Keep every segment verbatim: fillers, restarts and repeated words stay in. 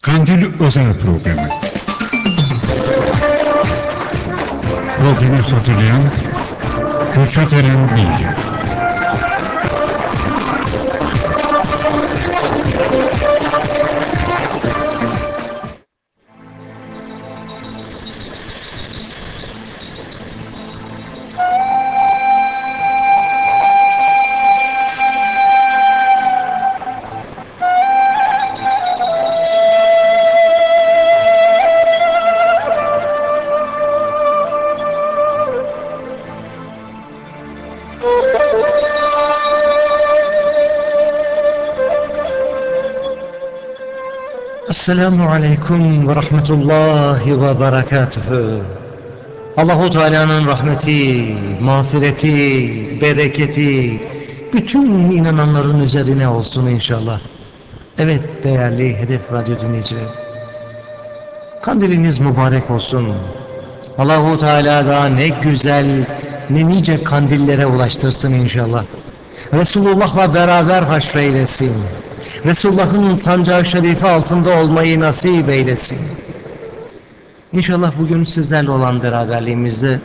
Kandil Özel Programı. Programı hazırlayan Kürşat Eren Bilgi. Esselamu Aleyküm ve Rahmetullahi ve Berekatuhu. Allahu Teala'nın rahmeti, mağfireti, bereketi bütün inananların üzerine olsun inşallah. Evet değerli Hedef Radyo dinleyicileri, kandiliniz mübarek olsun. Allahu Teala da ne güzel, ne nice kandillere ulaştırsın inşallah. Resulullah'la beraber haşreylesin. Resulullah'ın sancağı şerifi altında olmayı nasip eylesin. İnşallah bugün sizlerle olan beraberliğimizde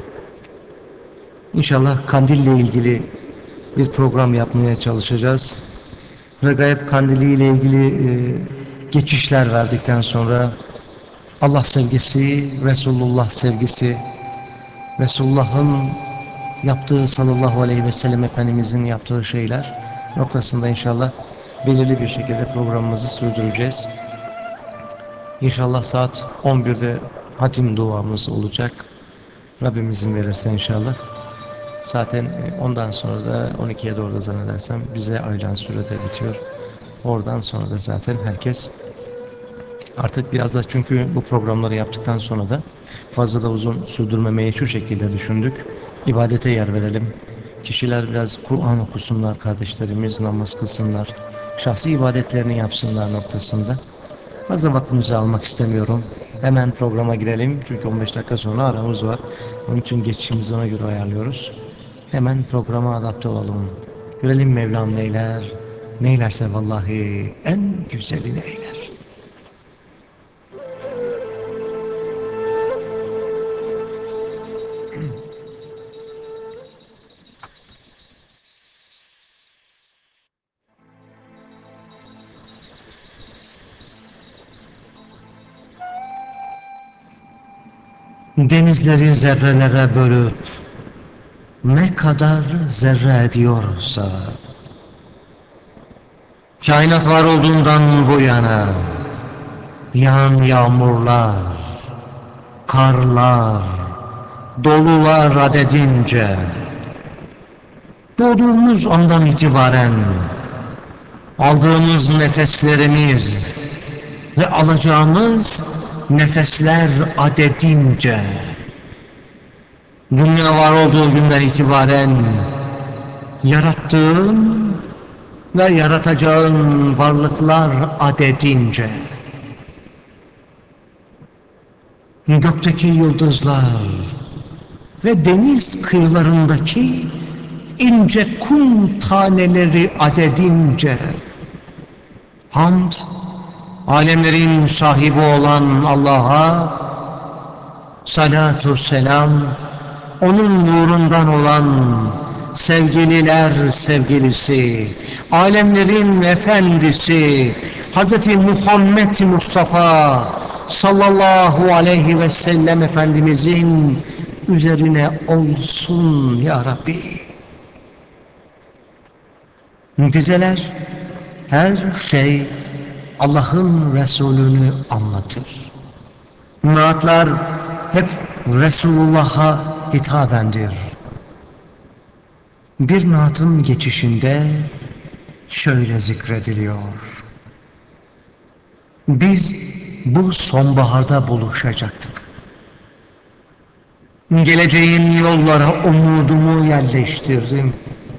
İnşallah kandille ilgili bir program yapmaya çalışacağız. Regaib kandili ile ilgili e, geçişler verdikten sonra Allah sevgisi, Resulullah sevgisi, Resulullah'ın yaptığı sallallahu aleyhi ve sellem Efendimizin yaptığı şeyler noktasında inşallah belirli bir şekilde programımızı sürdüreceğiz. İnşallah saat on birde hatim duamız olacak. Rabbim izin verirse inşallah. Zaten ondan sonra da on ikiye doğru da zannedersem bize ayrılan sürede bitiyor. Oradan sonra da zaten herkes artık biraz da, çünkü bu programları yaptıktan sonra da fazla da uzun sürdürmemeyi şu şekilde düşündük. İbadete yer verelim. Kişiler biraz Kur'an okusunlar, kardeşlerimiz namaz kılsınlar, şahsi ibadetlerini yapsınlar noktasında. Fazla vaktimizi almak istemiyorum. Hemen programa girelim. Çünkü on beş dakika sonra aramız var. Onun için geçişimizi ona göre ayarlıyoruz. Hemen programa adapte olalım. Görelim Mevlam neyler. Neylerse vallahi en güzelini eyler. Denizleri zerrelere bölüp ne kadar zerre ediyorsa, kainat var olduğundan bu yana yağan yağmurlar, karlar, dolular adedince, doğduğumuz andan itibaren aldığımız nefeslerimiz ve alacağımız nefesler adedince, dünya var olduğu günden itibaren yarattığın ve yaratacağın varlıklar adedince, gökteki yıldızlar ve deniz kıyılarındaki ince kum taneleri adedince, hamd, alemlerin sahibi olan Allah'a, salatu selam, onun nurundan olan sevgililer sevgilisi, alemlerin efendisi Hz. Muhammed Mustafa sallallahu aleyhi ve sellem Efendimizin üzerine olsun ya Rabbi. Dizeler, her şey Allah'ın Resulünü anlatır. Naatlar hep Resulullah'a hitabendir. Bir naatın geçişinde şöyle zikrediliyor: biz bu sonbaharda buluşacaktık. Geleceğin yollara umudumu yerleştirdim.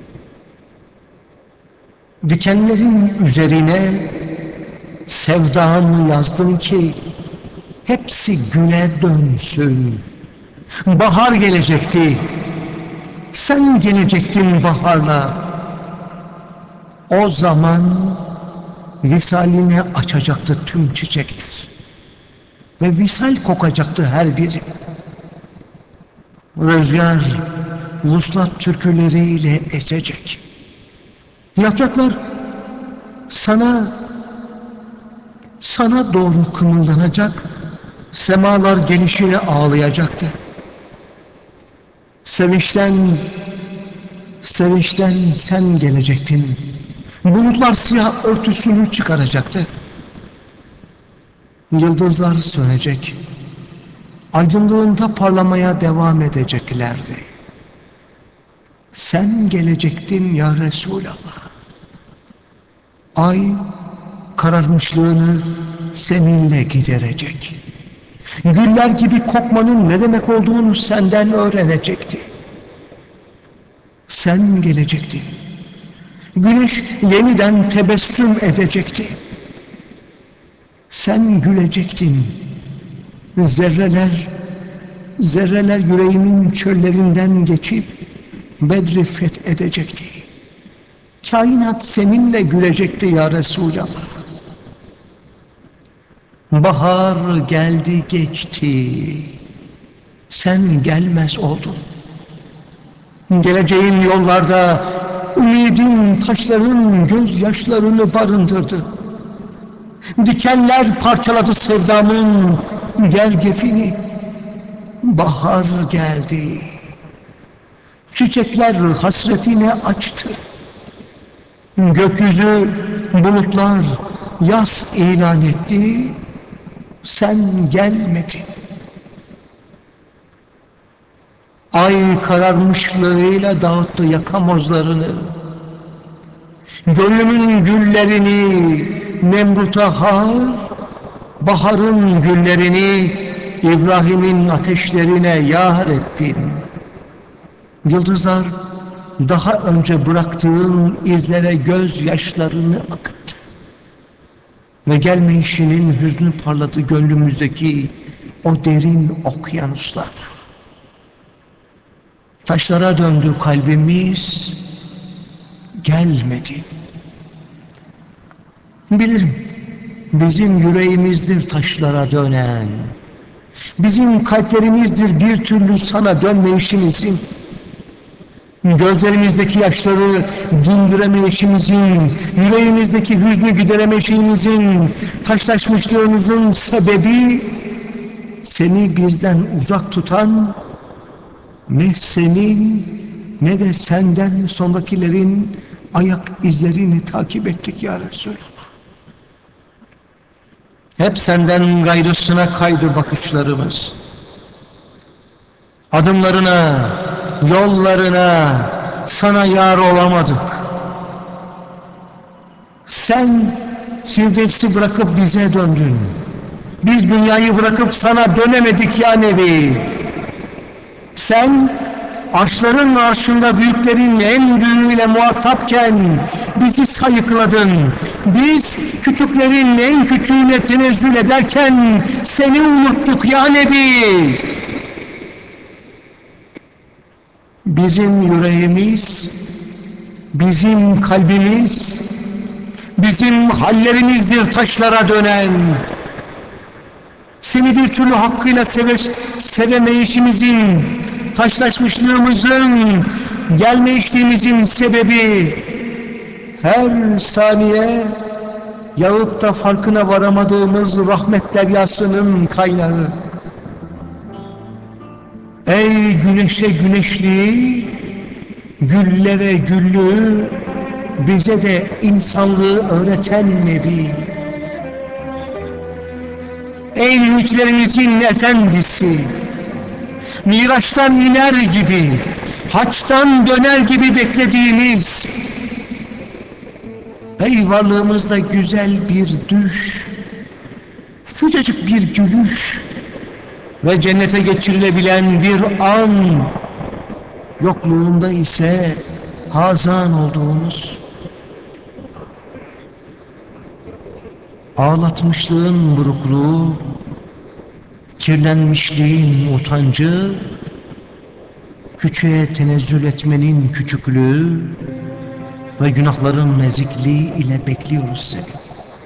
Dikenlerin üzerine sevdamı yazdım ki hepsi güne dönsün. Bahar gelecekti, sen gelecektin baharla. O zaman visaline açacaktı tüm çiçekler ve visal kokacaktı her biri. Rüzgar vuslat türküleriyle esecek. Yapraklar sana sana doğru kımıldanacak, semalar gelişine ağlayacaktı. Sevinçten, sevinçten sen gelecektin. Bulutlar siyah örtüsünü çıkaracaktı. Yıldızlar sönecek. Aydınlığında parlamaya devam edeceklerdi. Sen gelecektin ya Resulallah. Ay kararmışlığını seninle giderecek. Güller gibi kokmanın ne demek olduğunu senden öğrenecekti. Sen gelecektin. Güneş yeniden tebessüm edecekti. Sen gülecektin. Zerreler, zerreler yüreğimin çöllerinden geçip Bedri fethedecekti. Kainat seninle gülecekti ya Resulallah. Bahar geldi geçti. Sen gelmez oldun. Geleceğin yollarda ümidin taşların gözyaşlarını barındırdı. Dikenler parçaladı sevdamın gergefini. Bahar geldi. Çiçekler hasretini açtı. Gökyüzü, bulutlar yaz ilan etti. Sen gelmedin. Ay kararmışlığıyla dağıttı yakamozlarını. Gönlümün güllerini Nemrut'a har, baharın güllerini İbrahim'in ateşlerine yar ettin. Yıldızlar daha önce bıraktığın izlere gözyaşlarını akıttı. Ve gelmeyişinin hüznü parladı gönlümüzdeki o derin okyanuslar. Taşlara döndü kalbimiz, gelmedi. Bilirim, bizim yüreğimizdir taşlara dönen. Bizim kalplerimizdir bir türlü sana dönmeyişimizin. Gözlerimizdeki yaşları dindiremeyişimizin, yüreğimizdeki hüznü gideremeyişimizin, taşlaşmışlığımızın sebebi seni bizden uzak tutan ne senin ne de senden sonrakilerin ayak izlerini takip ettik ya Resulallah. Hep senden gayrısına kaydı bakışlarımız. Adımlarına, yollarına sana yar olamadık. Sen Firdevs'i bırakıp bize döndün. Biz dünyayı bırakıp sana dönemedik ya Nebi. Sen arşların arşında büyüklerin en büyüğüyle muhatapken bizi sayıkladın. Biz küçüklerin en küçüğüne tenezzül ederken seni unuttuk ya Nebi. Bizim yüreğimiz, bizim kalbimiz, bizim hallerimizdir taşlara dönen. Seni bir türlü hakkıyla seve, sevemeyişimizin, taşlaşmışlığımızın, gelmeyişliğimizin sebebi her saniye yağıp da farkına varamadığımız rahmet deryasının kaynağı. Ey güneşe güneşliği, güllere güllüğü, bize de insanlığı öğreten Nebi. Ey ümitlerimizin efendisi, Miraç'tan iner gibi, haçtan döner gibi beklediğimiz, ey varlığımızda güzel bir düş, sıcacık bir gülüş ve cennete geçirilebilen bir an, yokluğunda ise hazan olduğumuz, ağlatmışlığın burukluğu, kirlenmişliğin utancı, küçüğe tenezzül etmenin küçüklüğü ve günahların nezikliği ile bekliyoruz seni.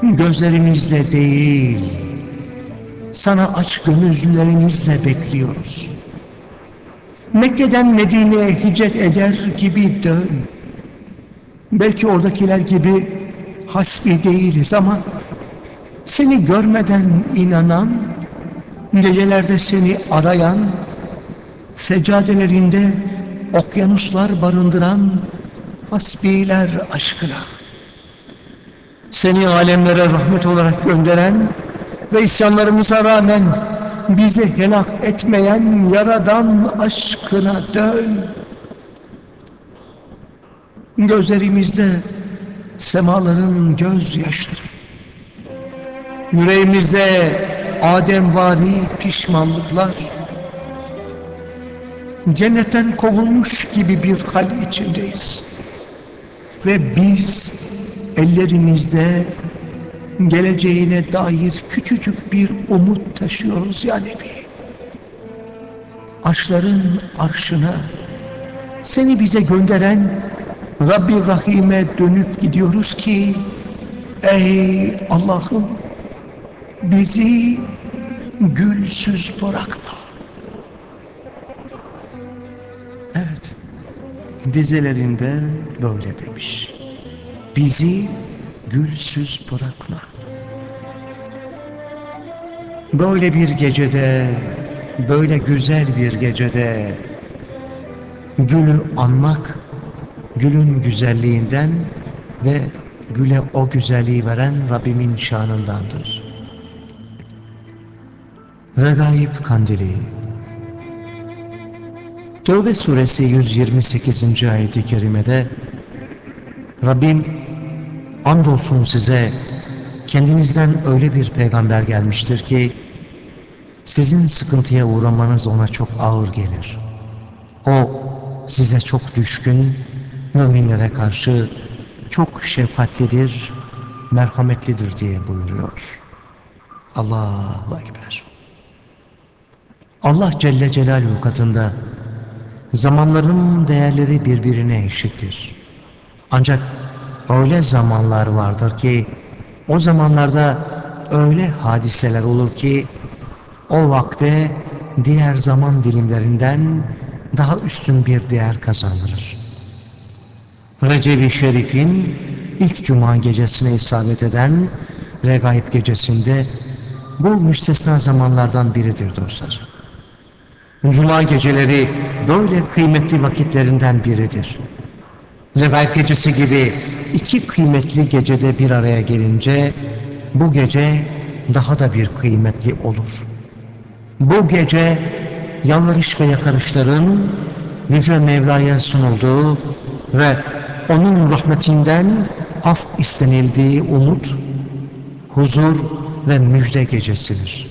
gözlerimizle değil, sana aç gönüllülerimizle bekliyoruz. Mekke'den Medine'ye hicret eder gibi dön. Belki oradakiler gibi hasbi değiliz ama seni görmeden inanan, gecelerde seni arayan, seccadelerinde okyanuslar barındıran hasbiler aşkına, seni alemlere rahmet olarak gönderen ve isyanlarımıza rağmen bizi helak etmeyen Yaradan aşkına dön. Gözlerimizde semaların gözyaşları, yüreğimizde Ademvari pişmanlıklar, cennetten kovulmuş gibi bir hal içindeyiz. Ve biz ellerimizde geleceğine dair küçücük bir umut taşıyoruz ya Nebi. Arşların arşına, seni bize gönderen Rabbi Rahim'e dönüp gidiyoruz ki, ey Allah'ım, bizi gülsüz bırakma. Evet, dizelerinde böyle demiş. Bizi gülsüz bırakma. Böyle bir gecede, böyle güzel bir gecede gülü anmak, gülün güzelliğinden ve güle o güzelliği veren Rabbimin şanındandır. Regaib Kandili. Tevbe suresi yüz yirmi sekizinci ayet-i kerimede Rabbim, andolsun size kendinizden öyle bir peygamber gelmiştir ki sizin sıkıntıya uğramanız ona çok ağır gelir. O size çok düşkün, müminlere karşı çok şefkatlidir, merhametlidir diye buyuruyor. Allahu Ekber. Allah Celle Celaluhu katında zamanların değerleri birbirine eşittir. Ancak öyle zamanlar vardır ki o zamanlarda öyle hadiseler olur ki o vakte diğer zaman dilimlerinden daha üstün bir değer kazandırır. Recep-i Şerif'in ilk cuma gecesine isabet eden Regaib gecesinde bu müstesna zamanlardan biridir dostlar. Cuma geceleri böyle kıymetli vakitlerinden biridir. Regaib gecesi gibi iki kıymetli gecede bir araya gelince bu gece daha da bir kıymetli olur. Bu gece yalvarış ve yakarışların Yüce Mevla'ya sunulduğu ve onun rahmetinden af istenildiği umut, huzur ve müjde gecesidir.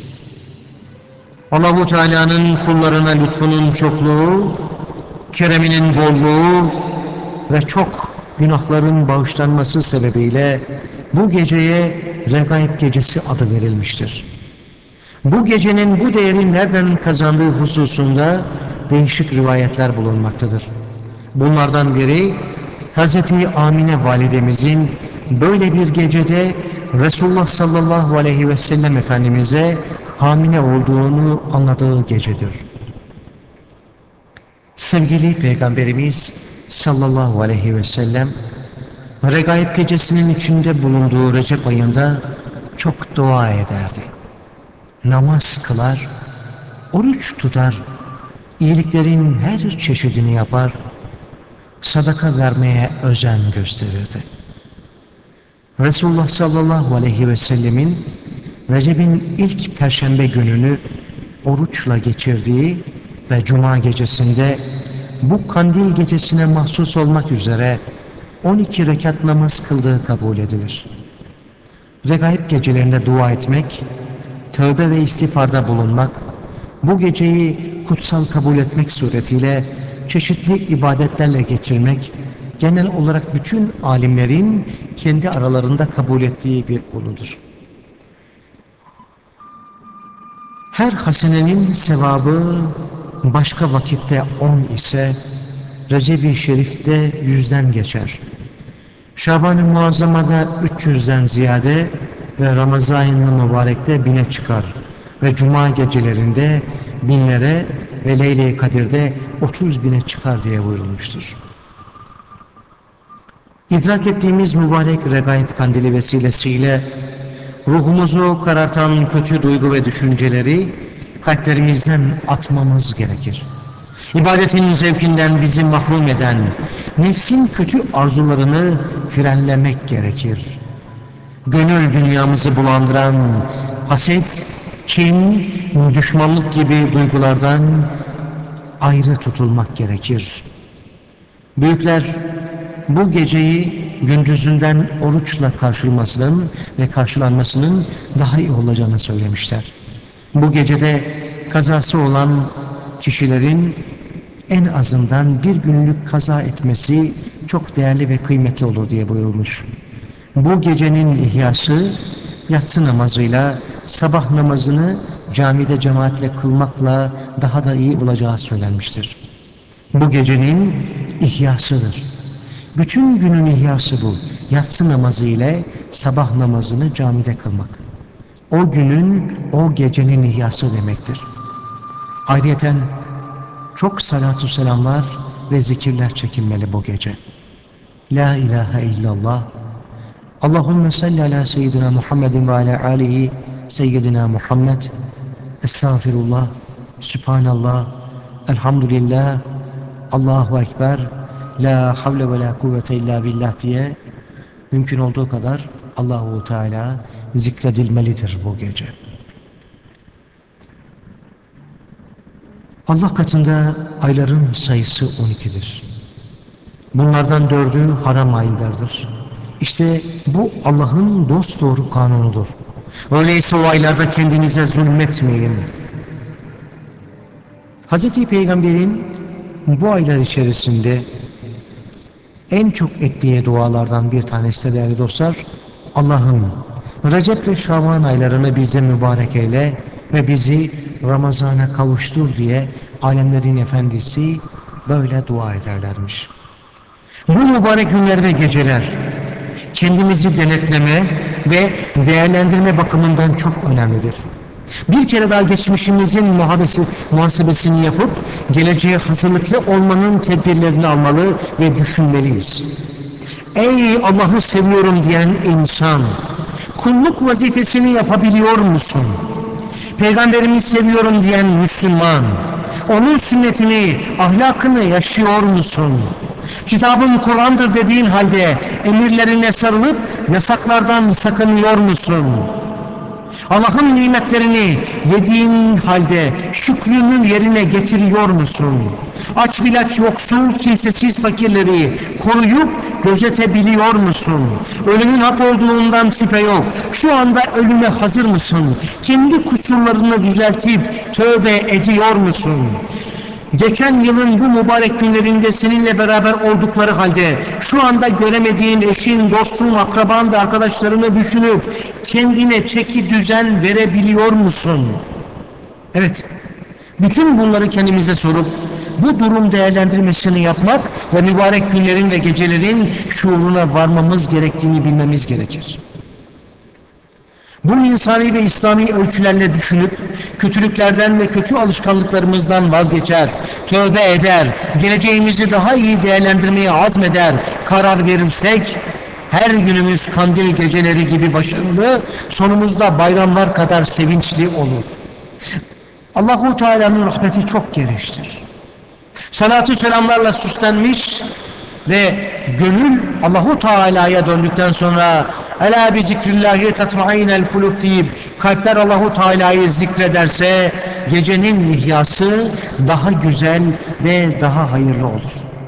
Allah-u Teala'nın kullarına lütfunun çokluğu, kereminin bolluğu ve çok günahların bağışlanması sebebiyle bu geceye Regaib gecesi adı verilmiştir. Bu gecenin bu değeri nereden kazandığı hususunda değişik rivayetler bulunmaktadır. Bunlardan biri Hazreti Amine validemizin böyle bir gecede Resulullah sallallahu aleyhi ve sellem Efendimiz'e hamile olduğunu anladığı gecedir. Sevgili Peygamberimiz sallallahu aleyhi ve sellem Regaib gecesinin içinde bulunduğu Recep ayında çok dua ederdi. Namaz kılar, oruç tutar, iyiliklerin her çeşidini yapar, sadaka vermeye özen gösterirdi. Resulullah sallallahu aleyhi ve sellemin Recep'in ilk perşembe gününü oruçla geçirdiği ve cuma gecesinde bu kandil gecesine mahsus olmak üzere on iki rekat namaz kıldığı kabul edilir. Regaib gecelerinde dua etmek, tövbe ve istiğfarda bulunmak, bu geceyi kutsal kabul etmek suretiyle çeşitli ibadetlerle geçirmek, genel olarak bütün alimlerin kendi aralarında kabul ettiği bir konudur. Her hasenenin sevabı başka vakitte on ise Recep-i Şerif'te yüzden geçer. Şaban-ı Muazzama'da üç yüzden ziyade, ve Ramazan-ı Mübarek'te bine çıkar ve Cuma gecelerinde binlere ve Leyle-i Kadir'de otuz bine çıkar diye buyurulmuştur. İdrak ettiğimiz mübarek regaib kandili vesilesiyle ruhumuzu karartan kötü duygu ve düşünceleri kalplerimizden atmamız gerekir. İbadetin zevkinden bizi mahrum eden nefsin kötü arzularını frenlemek gerekir. Gönül dünyamızı bulandıran haset, kin, düşmanlık gibi duygulardan ayrı tutulmak gerekir. Büyükler bu geceyi gündüzünden oruçla karşılanmasının ve karşılanmasının daha iyi olacağını söylemişler. Bu gecede kazası olan kişilerin en azından bir günlük kaza etmesi çok değerli ve kıymetli olur diye buyurulmuş. Bu gecenin ihyası yatsı namazıyla sabah namazını camide cemaatle kılmakla daha da iyi olacağı söylenmiştir. Bu gecenin ihyasıdır. Bütün günün ihyası bu. Yatsı namazı ile sabah namazını camide kılmak. O günün, o gecenin ihyası demektir. Ayrıyeten çok salatu selamlar ve zikirler çekilmeli bu gece. La ilahe illallah. Allahümme salli ala seyyidina Muhammedin ve ala alihi seyyidina Muhammed. Estağfirullah, Sübhanallah, Elhamdülillah, Allahu Ekber, La havle ve la kuvvete illa billah diye mümkün olduğu kadar Allahu Teala zikredilmelidir bu gece. Allah katında ayların sayısı on ikidir. Bunlardan dördü haram aylardır. İşte bu Allah'ın dosdoğru kanunudur. Öyleyse o aylarda kendinize zulmetmeyin. Hazreti Peygamber'in bu aylar içerisinde en çok ettiği dualardan bir tanesi de değerli dostlar, Allah'ım Recep ve Şaban aylarını bize mübarek eyle ve bizi Ramazan'a kavuştur diye alemlerin efendisi böyle dua ederlermiş. Bu mübarek günler ve geceler kendimizi denetleme ve değerlendirme bakımından çok önemlidir. Bir kere daha geçmişimizin muhasebesi, muhasebesini yapıp geleceğe hazırlıklı olmanın tedbirlerini almalı ve düşünmeliyiz. Ey Allah'ı seviyorum diyen insan, kulluk vazifesini yapabiliyor musun? Peygamberimi seviyorum diyen Müslüman, onun sünnetini, ahlakını yaşıyor musun? Kitabın Kur'an'dır dediğin halde emirlerine sarılıp yasaklardan sakınıyor musun? Allah'ın nimetlerini yediğin halde şükrünü yerine getiriyor musun? Aç bilaç yoksul, kimsesiz fakirleri koruyup gözetebiliyor musun? Ölümün hak olduğundan şüphe yok. Şu anda ölüme hazır mısın? Kendi kusurlarını düzeltip tövbe ediyor musun? Geçen yılın bu mübarek günlerinde seninle beraber oldukları halde şu anda göremediğin eşin, dostun, akraban ve arkadaşlarını düşünüp kendine çeki düzen verebiliyor musun? Evet, bütün bunları kendimize sorup bu durum değerlendirmesini yapmak ve mübarek günlerin ve gecelerin şuuruna varmamız gerektiğini bilmemiz gerekir. Bu insani ve İslami ölçülerle düşünüp kötülüklerden ve kötü alışkanlıklarımızdan vazgeçer, tövbe eder, geleceğimizi daha iyi değerlendirmeye azmeder, karar verirsek her günümüz kandil geceleri gibi başarılı, sonumuzda bayramlar kadar sevinçli olur. Allahu Teala'nın rahmeti çok geniştir. Salatü selamlarla süslenmiş ve gönül Allahu Teala'ya döndükten sonra "Ela bi zikrillahi tatmainel kulub" deyip kalpler Allahu Teala'yı zikrederse gecenin ihyası daha güzel ve daha hayırlı olur.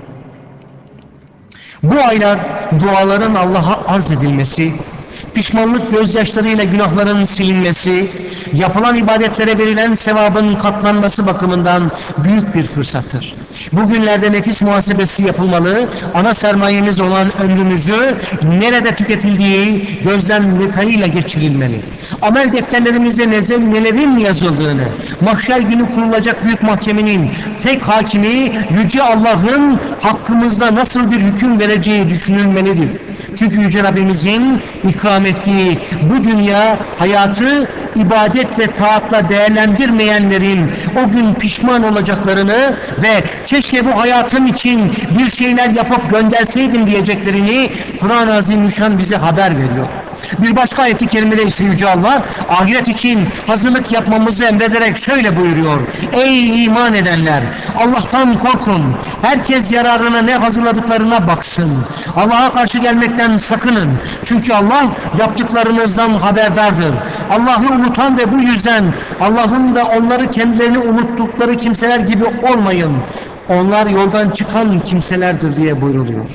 Bu aylar duaların Allah'a arz edilmesi, pişmanlık gözyaşlarıyla günahların silinmesi, yapılan ibadetlere verilen sevabın katlanması bakımından büyük bir fırsattır. Bugünlerde nefis muhasebesi yapılmalı, ana sermayemiz olan ömrümüzü nerede tüketildiği gözden detayıyla geçirilmeli. Amel defterlerimize nelerin yazıldığını, mahşer günü kurulacak büyük mahkemenin tek hakimi Yüce Allah'ın hakkımızda nasıl bir hüküm vereceği düşünülmelidir. Çünkü Yüce Rabbimizin ikram ettiği bu dünya hayatı ibadet ve taatla değerlendirmeyenlerin o gün pişman olacaklarını ve keşke bu hayatım için bir şeyler yapıp gönderseydim diyeceklerini Kur'an-ı Azimüşşan bize haber veriyor. Bir başka ayet-i kerimede ise Yüce Allah ahiret için hazırlık yapmamızı emrederek şöyle buyuruyor: ey iman edenler, Allah'tan korkun, herkes yararına ne hazırladıklarına baksın, Allah'a karşı gelmekten sakının, çünkü Allah yaptıklarınızdan haberdardır. Allah'ı unutan ve bu yüzden Allah'ın da onları kendilerini unuttukları kimseler gibi olmayın, onlar yoldan çıkan kimselerdir diye buyruluyor.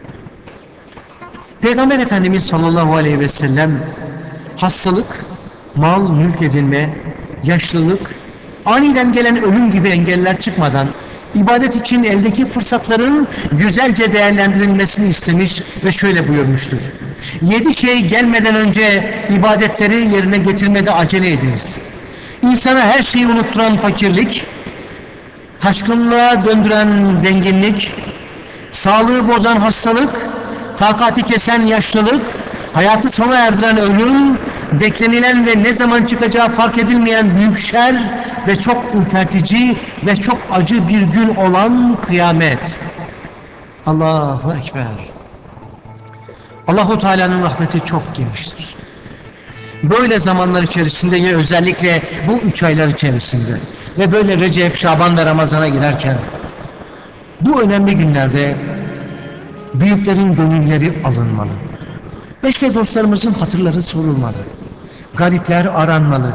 Peygamber Efendimiz sallallahu aleyhi ve sellem hastalık, mal, mülk edinme, yaşlılık, aniden gelen ölüm gibi engeller çıkmadan ibadet için eldeki fırsatların güzelce değerlendirilmesini istemiş ve şöyle buyurmuştur: yedi şey gelmeden önce ibadetleri yerine getirmede acele ediniz. İnsana her şeyi unutturan fakirlik, taşkınlığa döndüren zenginlik, sağlığı bozan hastalık, takati kesen yaşlılık, hayatı sona erdiren ölüm, beklenilen ve ne zaman çıkacağı fark edilmeyen büyük şer ve çok ürpertici ve çok acı bir gün olan kıyamet. Allahu Ekber. Allahu Teala'nın rahmeti çok geniştir. Böyle zamanlar içerisinde ve özellikle bu üç aylar içerisinde ve böyle Recep, Şaban ve Ramazan'a girerken bu önemli günlerde büyüklerin gönülleri alınmalı. Eş ve dostlarımızın hatırları sorulmalı. Garipler aranmalı.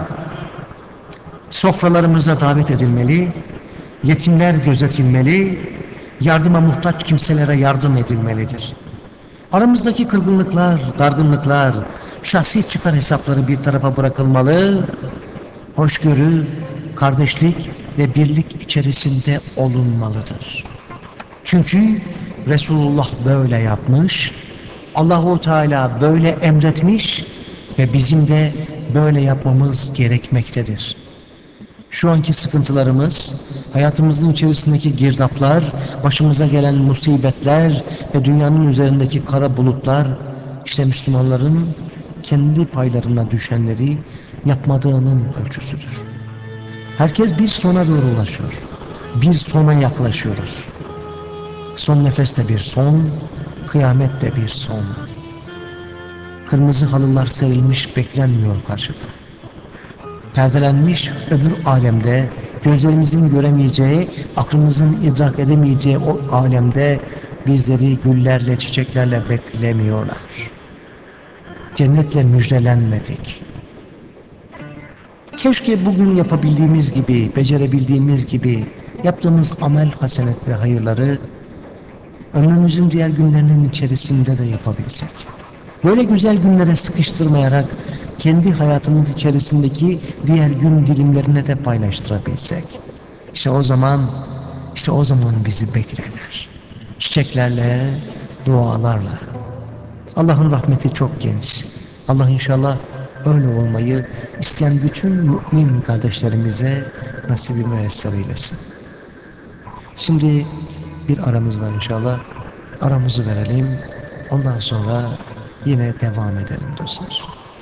Sofralarımıza davet edilmeli. Yetimler gözetilmeli. Yardıma muhtaç kimselere yardım edilmelidir. Aramızdaki kırgınlıklar, dargınlıklar, şahsi çıkar hesapları bir tarafa bırakılmalı. Hoşgörü, kardeşlik ve birlik içerisinde olunmalıdır. Çünkü Resulullah böyle yapmış, Allahu Teala böyle emretmiş ve bizim de böyle yapmamız gerekmektedir. Şu anki sıkıntılarımız, hayatımızın içerisindeki girdaplar, başımıza gelen musibetler ve dünyanın üzerindeki kara bulutlar, işte Müslümanların kendi paylarına düşenleri yapmadığının ölçüsüdür. Herkes bir sona doğru ulaşıyor, bir sona yaklaşıyoruz. Son nefeste bir son, kıyamette bir son. Kırmızı halılar serilmiş beklenmiyor karşıda. Perdelenmiş öbür alemde, gözlerimizin göremeyeceği, aklımızın idrak edemeyeceği o alemde bizleri güllerle, çiçeklerle beklemiyorlar. Cennetle müjdelenmedik. Keşke bugün yapabildiğimiz gibi, becerebildiğimiz gibi yaptığımız amel, hasenet ve hayırları ömrümüzün diğer günlerinin içerisinde de yapabilsek. Böyle güzel günlere sıkıştırmayarak kendi hayatımız içerisindeki diğer gün dilimlerine de paylaştırabilsek. İşte o zaman, işte o zaman bizi beklerler. Çiçeklerle, dualarla. Allah'ın rahmeti çok geniş. Allah inşallah öyle olmayı isteyen bütün mümin kardeşlerimize nasibi müyesser eylesin. Şimdi bir aramız var inşallah. Aramızı verelim. Ondan sonra yine devam edelim dostlar.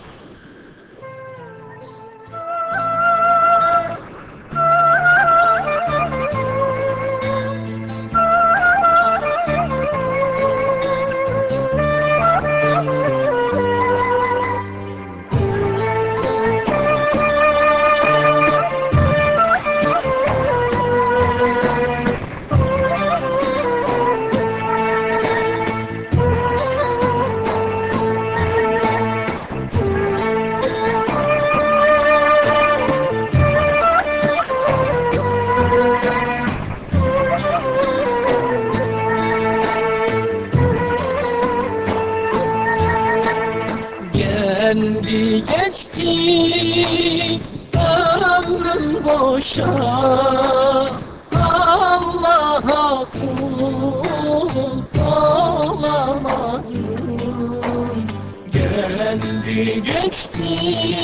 Geldi geçti ömrüm boşa, Allah'a kul olamadım. Geldi geçti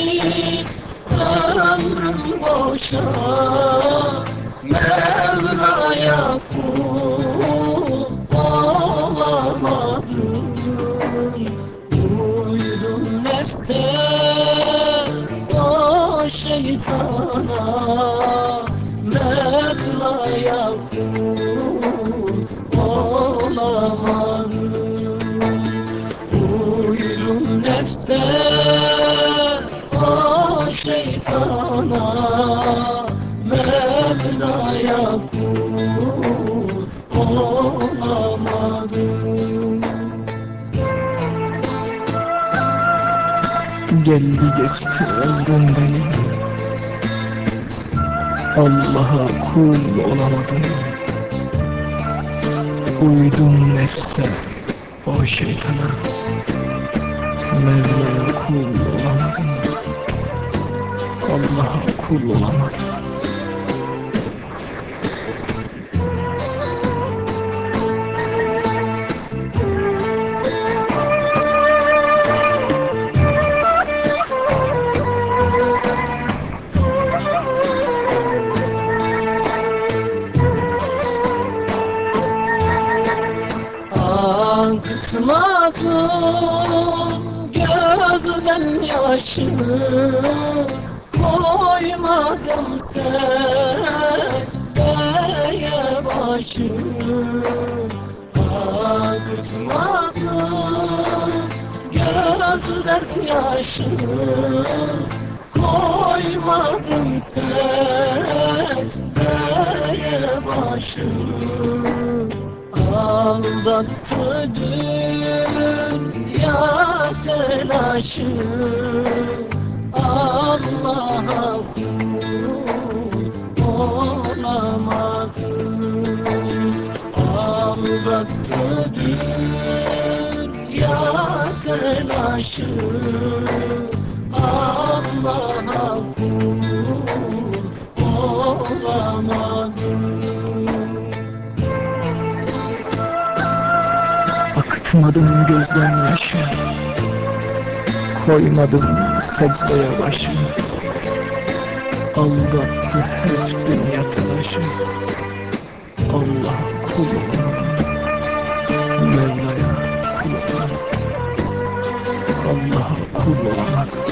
ömrüm boşa, Mevla'ya kul olamadım. o şeytana, Mevla'ya kul olamadım. Uydum nefse, o şeytana, Mevla'ya kul olamadım. Geldi geçti ömrüm benim, Allah'a kul olamadım. Uydum nefse, o şeytana, Mevla'ya kul olamadım. Allah'a kul olamadım. Akıtmadım gözden yaşı, koymadım secdeye başı. Akıtmadım gözden yaşı, koymadım secdeye başı. Aldattı dünya telaşı, Allah'a kul olamadım. Aldattı dünya telaşı, Allah'a kul olamadım. Akıtmadım gözden yaşı, koymadım secdeye başı. Aldattı hep dünya telaşı, Allah'a kul olamadım. Mevla'ya kul olamadım. Allah'a kul olamadım.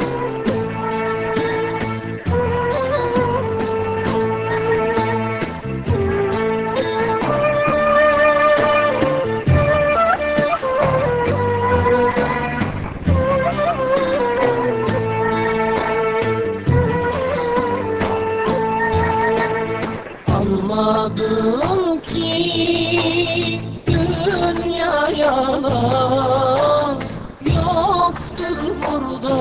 Anladım ki dünya yalan, yoktur burada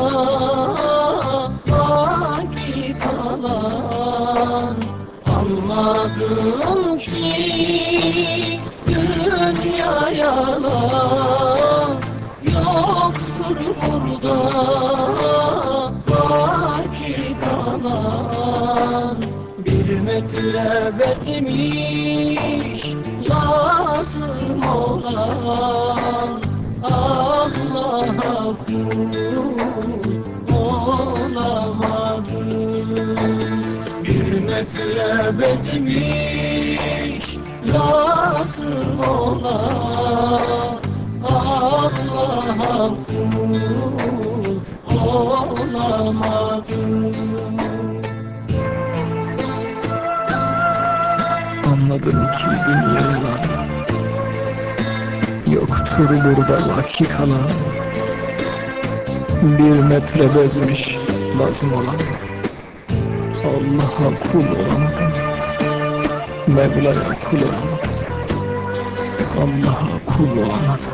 baki kalan. Anladım ki dünya yalan, yoktur burada baki kalan. Bir metre bezmiş lazım olan, Allah'a kul olamadım. Bir metre bezmiş lazım olan, Allah'a kul olamadım. Anladım ki dünya yalan, yoktur burada baki kalan. Bir metre bezmiş lazım olan, Allah'a kul olamadım. Mevla'ya kul olamadım. Allah'a kul olamadım.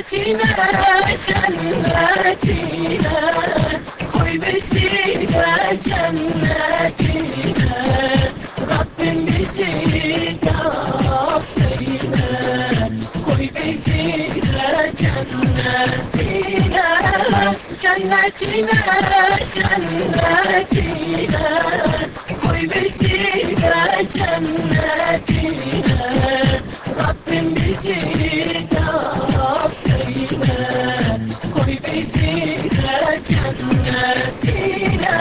Cennetine, cennetine koy bizi de cennetine. Rabbim bizi de affeyle, koy bizi de cennetine. Cennetine, cennetine koy bizi de cennetine. Rabbim bizi de affeyle, koy bizi de cennetine.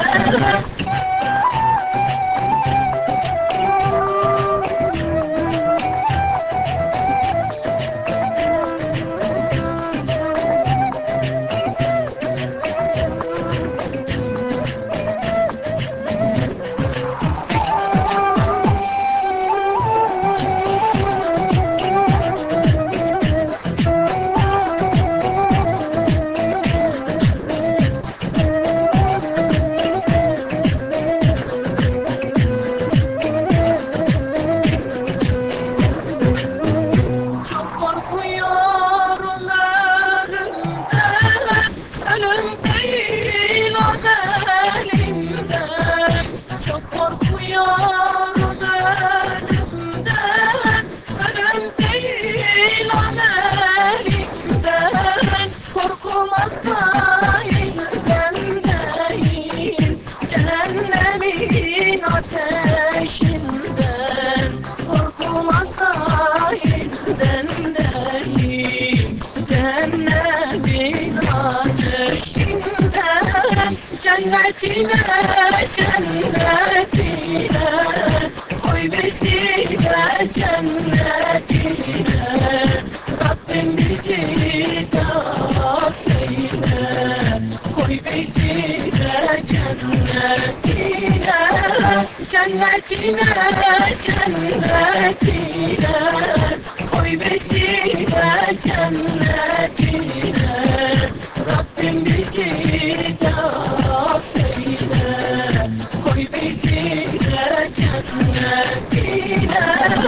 Çok korkuyorum ölümden, ölüm değil amelimden. Çok korkuyorum ölümden, ölüm değil amelimden. Korkum Azrail'den değil, cehennemin ateşinden. Korkum Azrail'den değil, cehennemin ateşinden. Cennetine, cennetine koy bizi de cennetine. Rabbim bizi de affeyle, koy bizi de cennetine. Cennetine, cennetine koy bizi de cennetine. Rabbim bizi de affeyle, koy bizi de cennetine.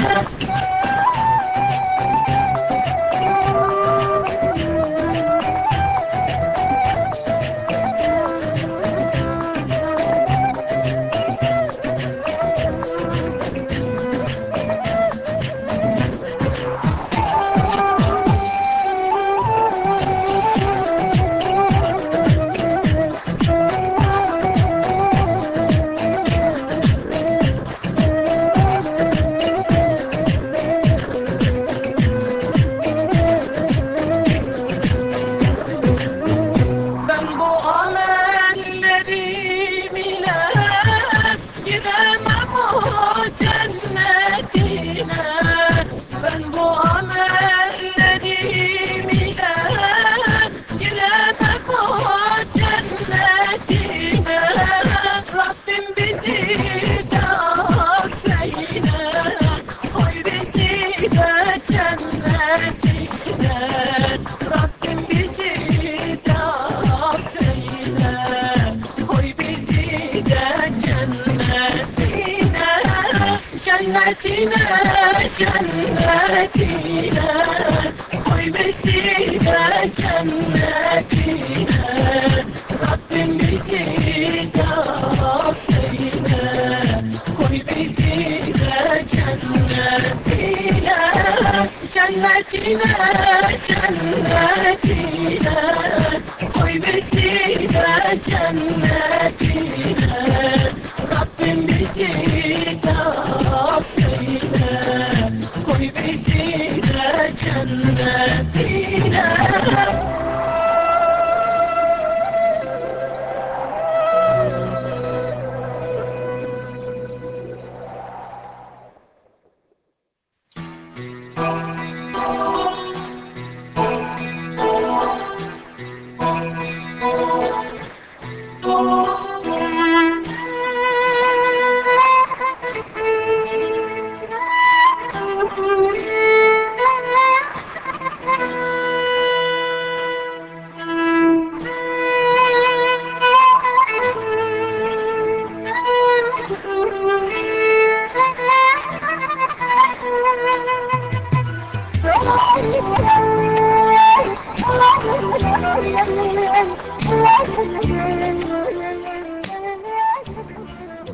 Ben bu amellerim ile giremem o cennetine. Ben bu amellerim ile giremem o cennetine. Rabbim bizi de affeyle, koy bizi de cennetine. Rabbim bizi de affeyle, koy bizi de cennetine. Cennetine, cennetine koy bizi de cennetine. Rabbim bizi de affeyle, koy bizi de cennetine. Cennetine, cennetine koy bizi de cennetine. Rabbim bizi de affeyle, koy bizi de cennetine. Oh,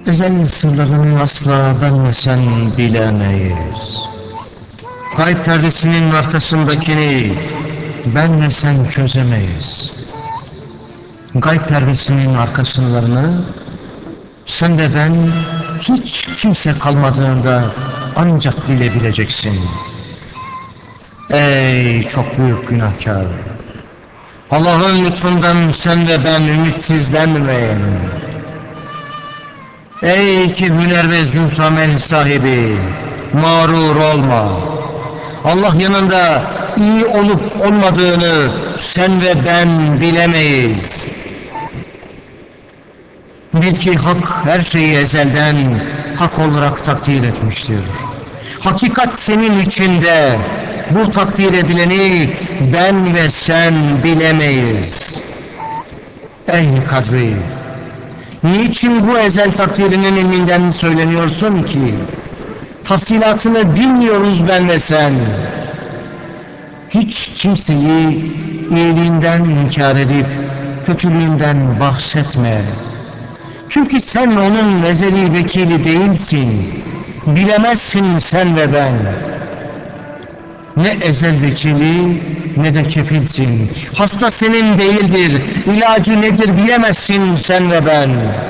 Ezel sırlarını asla ben ve sen bilemeyiz. Gayb perdesinin arkasındakini ben ve sen çözemeyiz. Gayb perdesinin arkasınlarını sen de ben hiç kimse kalmadığında ancak bilebileceksin. Ey çok büyük günahkar! Allah'ın lütfundan sen ve ben ümitsizlenmeyelim. Ey ki hüner ve zühd amel sahibi, mağrur olma. Allah yanında iyi olup olmadığını sen ve ben bilemeyiz. Bil ki hak her şeyi ezelden hak olarak takdir etmiştir. Hakikat senin içinde. Bu takdir edileni ben ve sen bilemeyiz. Ey Kadri! Niçin bu ezel takdirinin ilminden söyleniyorsun ki? Tafsilatını bilmiyoruz ben ve sen. Hiç kimseyi iyiliğinden inkar edip kötülüğünden bahsetme. Çünkü sen onun ezeli vekili değilsin. Bilemezsin sen ve ben. Ne ezel vekili ne de kefilsin. Hasta senin değildir. İlacı nedir bilemezsin sen ve ben.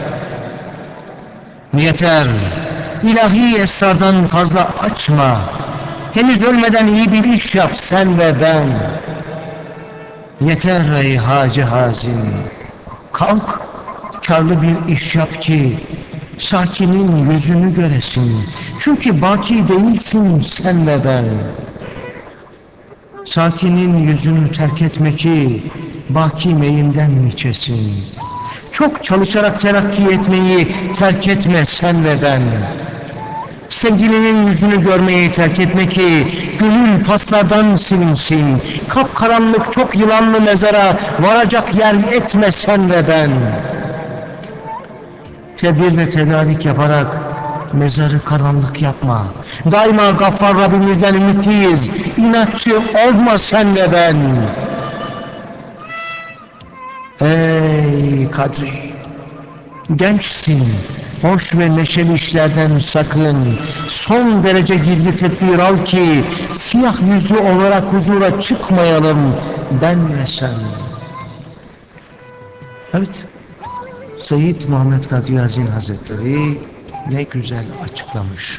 Yeter. İlahi esrardan fazla açma. Henüz ölmeden iyi bir iş yap sen ve ben. Yeter ey Hacı Hazim. Kalk, karlı bir iş yap ki sakinin yüzünü göresin. Çünkü baki değilsin sen ve ben. Sakinin yüzünü terk etme ki baki meyinden içesin. Çok çalışarak terakki etmeyi terk etme sen ve ben. Sevgilinin yüzünü görmeyi terk etme ki gönül paslardan silinsin. Kapkaranlık çok yılanlı mezara varacak yer etme sen ve ben. Tedbir ve tedarik yaparak mezarı karanlık yapma. Daima Gaffar Rabbimizden ümitliyiz. İnatçı olma sen ve ben. Ey Kadri! Gençsin. Hoş ve neşeli işlerden sakın. Son derece gizli tedbir al ki siyah yüzlü olarak huzura çıkmayalım ben ve sen. Evet. Seyyid Muhammed Kadri Yazin Hazretleri ne güzel açıklamış.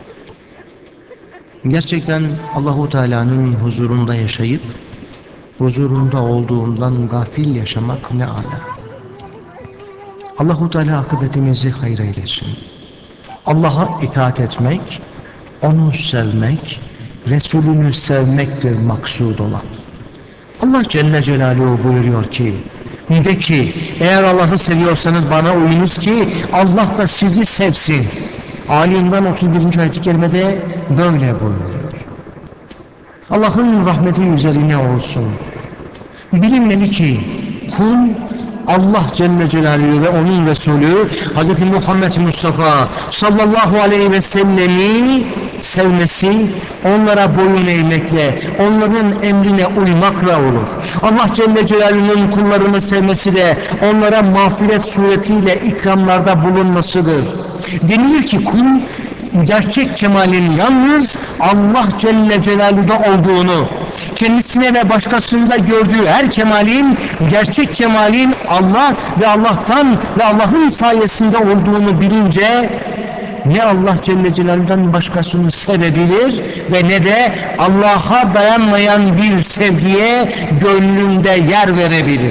Gerçekten Allahu Teala'nın huzurunda yaşayıp huzurunda olduğundan gafil yaşamak ne âlâ. Allahu Teala akıbetimizi hayır eylesin. Allah'a itaat etmek, onu sevmek, Resulünü sevmektir maksud olan. Allah Celle Celaluhu buyuruyor ki, de ki eğer Allah'ı seviyorsanız bana uyunuz ki Allah da sizi sevsin. Ali İmran otuz birinci ayet-i kerimede böyle buyuruyor. Allah'ın rahmeti üzerine olsun. Bilinmeli ki kul Allah Celle Celaluhu ve onun Resulü Hz. Muhammed Mustafa sallallahu aleyhi ve sellemi sevmesi, onlara boyun eğmekle, onların emrine uymakla olur. Allah Celle Celaluhu'nun kullarını sevmesi de onlara mağfiret suretiyle ikramlarda bulunmasıdır. Denilir ki kul gerçek kemalin yalnız Allah Celle Celaluhu'da olduğunu, kendisine ve başkasında gördüğü her kemalin, gerçek kemalin Allah ve Allah'tan ve Allah'ın sayesinde olduğunu bilince ne Allah Celle Celaluhu'dan başkasını sevebilir ve ne de Allah'a dayanmayan bir sevgiye gönlünde yer verebilir.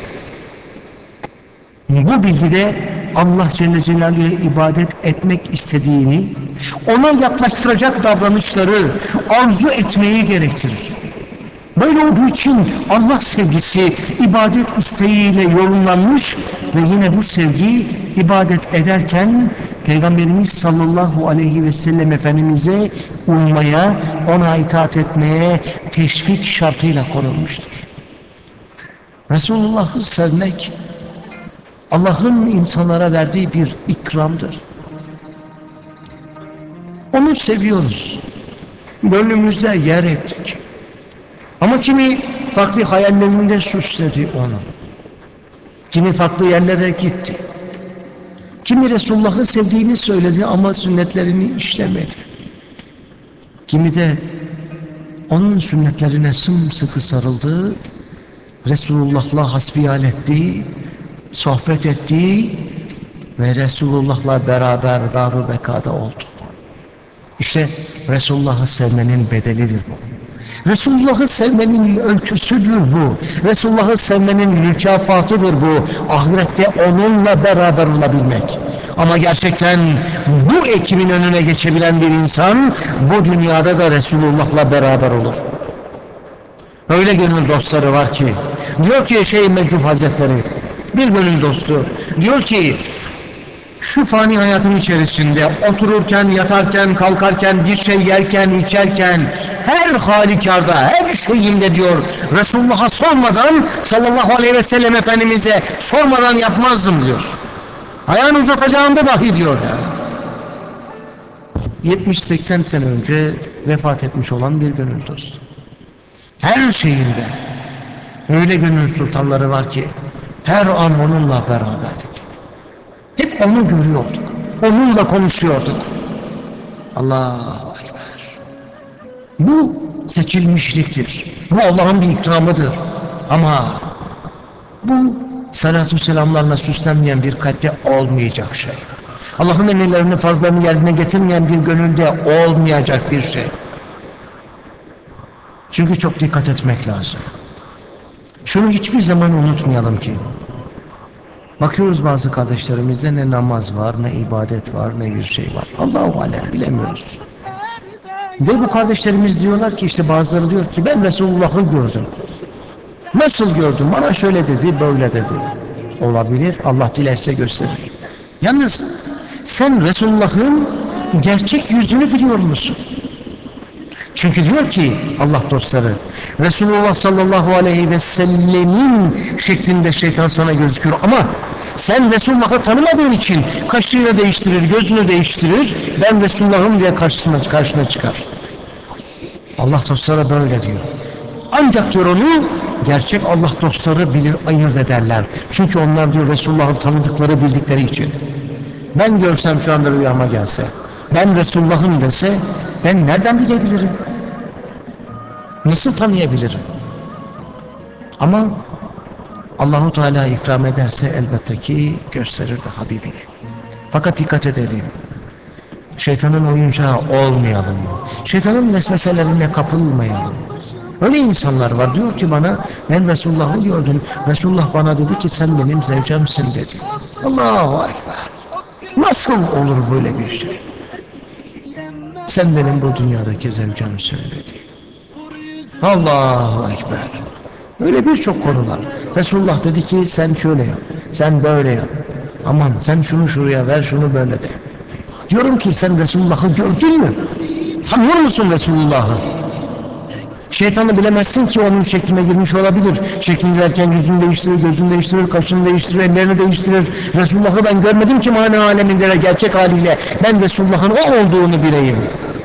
Bu bilgide Allah Celle Celaluhu'ya ibadet etmek istediğini, ona yaklaştıracak davranışları arzu etmeyi gerektirir. Böyle olduğu için Allah sevgisi ibadet isteğiyle yorumlanmış ve yine bu sevgi ibadet ederken Peygamberimiz sallallahu aleyhi ve sellem Efendimiz'e uymaya, ona itaat etmeye teşvik şartıyla konulmuştur. Resulullah'ı sevmek Allah'ın insanlara verdiği bir ikramdır. Onu seviyoruz. Gönlümüzde yer ettik. Ama kimi farklı hayallerinde süsledi onu. Kimi farklı yerlere gitti. Kimi Resulullah'ı sevdiğini söyledi ama sünnetlerini işlemedi. Kimi de onun sünnetlerine sımsıkı sarıldı, Resulullah'la hasbihal etti, sohbet etti ve Resulullah'la beraber dar-ı bekada oldu. İşte Resulullah'ı sevmenin bedelidir bu. Resulullah'ı sevmenin ölçüsüdür bu. Resulullah'ı sevmenin mükafatıdır bu. Ahirette onunla beraber olabilmek. Ama gerçekten bu ekibin önüne geçebilen bir insan bu dünyada da Resulullah'la beraber olur. Öyle gönül dostları var ki, diyor ki Şeyh Mecnun Hazretleri, bir gönül dostu, diyor ki şu fani hayatın içerisinde otururken, yatarken, kalkarken, bir şey yerken, içerken, her halükarda, her şeyinde diyor, Resulullah'a sormadan, sallallahu aleyhi ve sellem Efendimiz'e sormadan yapmazdım diyor. Ayağını uzatacağımda dahi diyor yani. yetmiş seksen sene önce vefat etmiş olan bir gönül dostu. Her şeyinde öyle gönül sultanları var ki her an onunla beraberdik. Hep onu görüyorduk. Onunla konuşuyorduk. Allahu Ekber. Bu seçilmişliktir. Bu Allah'ın bir ikramıdır. Ama bu salatu selamlarla süslenmeyen bir kalpte olmayacak şey. Allah'ın emirlerini, farzlarını yerine getirmeyen bir gönülde olmayacak bir şey. Çünkü çok dikkat etmek lazım. Şunu hiçbir zaman unutmayalım ki, bakıyoruz bazı kardeşlerimizde ne namaz var, ne ibadet var, ne bir şey var. Allahu alem bilemiyoruz. Ve bu kardeşlerimiz diyorlar ki, işte bazıları diyor ki ben Resulullah'ı gördüm. Nasıl gördüm? Bana şöyle dedi, böyle dedi. Olabilir, Allah dilerse gösterir. Yalnız sen Resulullah'ın gerçek yüzünü biliyor musun? Çünkü diyor ki Allah dostları, Resulullah sallallahu aleyhi ve sellemin şeklinde şeytan sana gözükür ama sen Resulullah'ı tanımadığın için kaşını değiştirir, gözünü değiştirir, ben Resulullah'ım diye karşısına, karşına çıkar. Allah dostları böyle diyor. Ancak diyor onu gerçek Allah dostları bilir, ayırt ederler. Çünkü onlar diyor Resulullah'ı tanıdıkları, bildikleri için. Ben görsem şu anda rüyama gelse, ben Resulullah'ım dese, ben nereden bilebilirim? Nasıl tanıyabilirim? Ama Allahu Teala ikram ederse elbette ki gösterir de Habibini. Fakat dikkat edelim. Şeytanın oyuncağı olmayalım. Şeytanın vesveselerine kapılmayalım. Öyle insanlar var, diyor ki bana ben Resulullah'ı gördüm. Resulullah bana dedi ki sen benim zevcemsin dedi. Allahu Ekber. Nasıl olur böyle bir şey? Sen benim bu dünyadaki zevcemsin dedi. Allahu Ekber. Öyle birçok konular. Resulullah dedi ki sen şöyle yap, sen böyle yap. Aman sen şunu şuraya ver, şunu böyle de. Diyorum ki sen Resulullah'ı gördün mü? Tanıyor musun Resulullah'ı? Şeytanı bilemezsin ki onun şekline girmiş olabilir. Şeklini verken yüzünü değiştirir, gözünü değiştirir, kaşını değiştirir, ellerini değiştirir. Resulullah'ı ben görmedim ki mana aleminde de gerçek haliyle ben Resulullah'ın o olduğunu bileyim.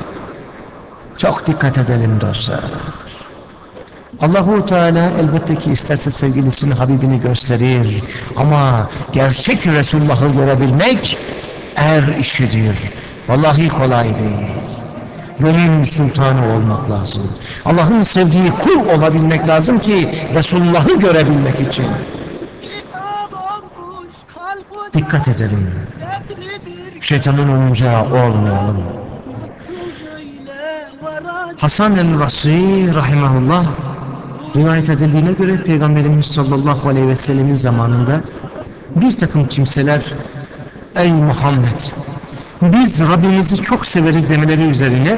Çok dikkat edelim dostlar. Allahu Teala elbette ki isterse sevgilisini, Habibini gösterir. Ama gerçek Resulullah'ı görebilmek er işidir. Vallahi kolay değil. Gönül sultanı olmak lazım. Allah'ın sevdiği kul olabilmek lazım ki Resulullah'ı görebilmek için. Dikkat edelim. Şeytanın oyuncağı olmayalım. Hasan el-Basri rahimahullah rivayet edildiğine göre Peygamberimiz sallallahu aleyhi ve sellemin zamanında bir takım kimseler ey Muhammed biz Rabbimizi çok severiz demeleri üzerine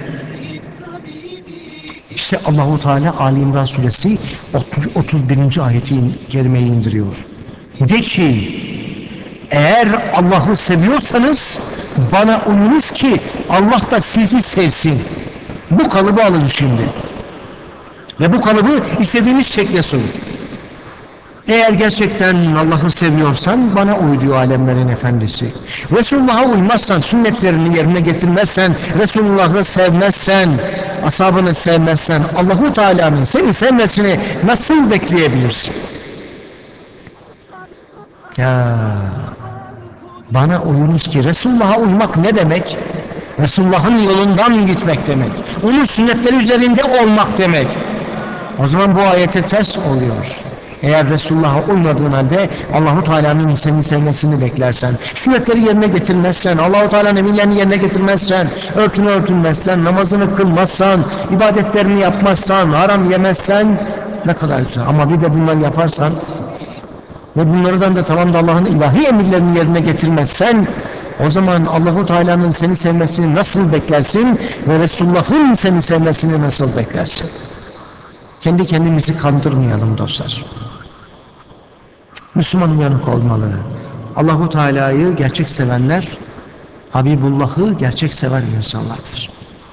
işte Allahu Teala Ali İmran suresi otuz birinci ayeti kerimeyi indiriyor. De ki eğer Allah'ı seviyorsanız bana uyunuz ki Allah da sizi sevsin. Bu kalıbı alın şimdi. Ve bu kalıbı istediğiniz şekle sunun. Eğer gerçekten Allah'ı seviyorsan bana uy diyor alemlerin efendisi. Resulullah'a uymazsan, sünnetlerini yerine getirmezsen, Resulullah'ı sevmezsen, ashabını sevmezsen, Allahu Teala'nın seni sevmesini nasıl bekleyebilirsin? Ya Bana uyunuz ki Resulullah'a uymak ne demek? Resulullah'ın yolundan gitmek demek. Onun sünnetleri üzerinde olmak demek. O zaman bu ayete ters oluyor. Eğer Resulullah'a uymadığın halde Allahu Teala'nın seni sevmesini beklersen, sünnetleri yerine getirmezsen, Allahu Teala'nın emirlerini yerine getirmezsen, örtünü örtünmezsen, namazını kılmazsan, ibadetlerini yapmazsan, haram yemezsen ne kadar güzel. Ama bir de bunları yaparsan ve bunlardan da tamam da Allah'ın ilahi emirlerini yerine getirmezsen, o zaman Allahu Teala'nın seni sevmesini nasıl beklersin ve Resulullah'ın seni sevmesini nasıl beklersin? Kendi kendimizi kandırmayalım dostlar. Müslüman uyanık olmalı. Allahu Teala'yı gerçek sevenler, Habibullah'ı gerçek seven insanlardır.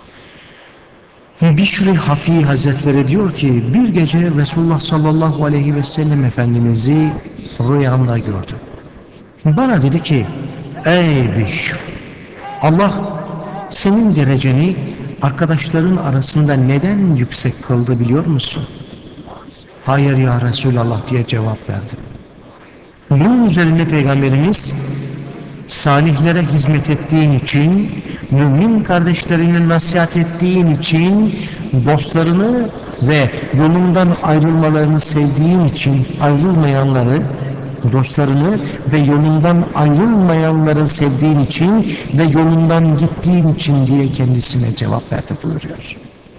Bişri Hafi Hazretleri diyor ki, bir gece Resulullah sallallahu aleyhi ve sellem Efendimiz'i rüyamda gördüm. Bana dedi ki, ey Bişr, Allah senin dereceni arkadaşların arasında neden yüksek kıldı biliyor musun? Hayır ya Resulallah diye cevap verdim. Bunun üzerine Peygamberimiz, salihlere hizmet ettiğin için, mümin kardeşlerine nasihat ettiğin için, dostlarını ve yolundan ayrılmalarını sevdiğin için ayrılmayanları, dostlarını ve yolundan ayrılmayanları sevdiğin için ve yolundan gittiğin için diye kendisine cevap verdi buyuruyor.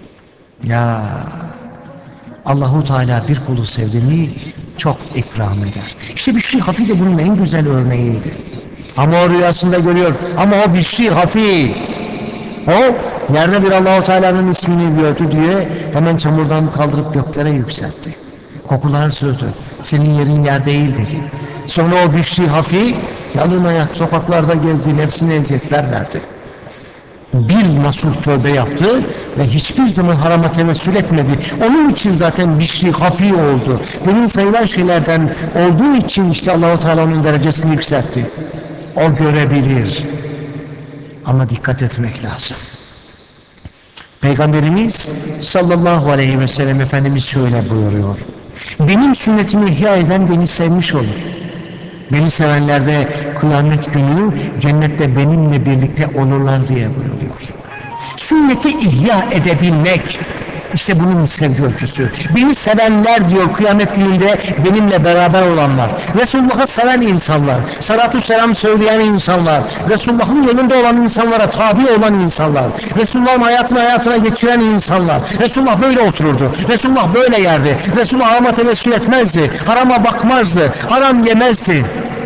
Ya Allahu Teala bir kulu sevdiğini çok ikram eder. İşte Bişri Hafi de bunun en güzel örneğiydi. Ama o rüyasında görüyor. Ama o Bişri Hafi, o yerde bir Allahu Teala'nın ismini gördü diye hemen çamurdan kaldırıp göklere yükseltti. Kokular sürdü. Senin yerin yer değil dedi. Sonra o Bişri Hafi yalın ayak sokaklarda gezdi, nefsine eziyetler verdi. Bir nasuh tövbe yaptı ve hiçbir zaman harama tevessül etmedi. Onun için zaten Bişri Hafi oldu. Bunun sayılan şeylerden olduğu için işte Allah-u Teala'nın derecesini yükseltti. O görebilir. Ama dikkat etmek lazım. Peygamberimiz sallallahu aleyhi ve sellem Efendimiz şöyle buyuruyor. Benim sünnetimi ihya eden beni sevmiş olur. Beni sevenler de kıyamet günü cennette benimle birlikte olurlar diye buyuruyor. Sünneti ihya edebilmek, işte bunun sevgi ölçüsü. Beni sevenler diyor kıyamet gününde benimle beraber olanlar. Resulullah'ı seven insanlar, salatü selam söyleyen insanlar, Resulullah'ın yolunda olan insanlara tabi olan insanlar, Resulullah'ın hayatını hayatına geçiren insanlar. Resulullah böyle otururdu, Resulullah böyle yerdi, Resulullah harama tevessül etmezdi, harama bakmazdı, haram yemezdi.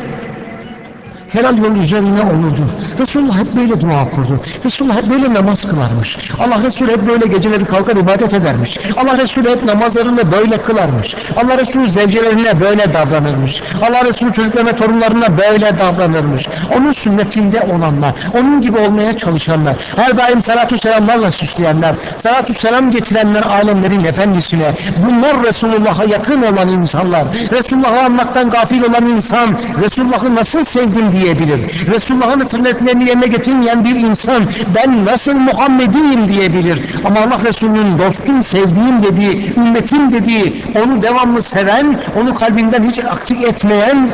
Helal yol üzerine olurdu. Resulullah hep böyle dua okurdu. Resulullah hep böyle namaz kılarmış. Allah Resulü hep böyle geceleri kalkar ibadet edermiş. Allah Resulü hep namazlarını böyle kılarmış. Allah Resulü zevcelerine böyle davranırmış. Allah Resulü çocuklarına, torunlarına böyle davranırmış. Onun sünnetinde olanlar, onun gibi olmaya çalışanlar, her daim salatü selamlarla süsleyenler, salatü selam getirenler alemlerin efendisine, bunlar Resulullah'a yakın olan insanlar. Resulullah'ı anmaktan gafil olan insan, Resulullah'ı nasıl sevdim diye diyebilir. Resulullah'ın sünnetlerini yerine getirmeyen bir insan ben nasıl Muhammediyim diyebilir. Ama Allah Resulü'nün dostum, sevdiğim dediği, ümmetim dediği, onu devamlı seven, onu kalbinden hiç aktif etmeyen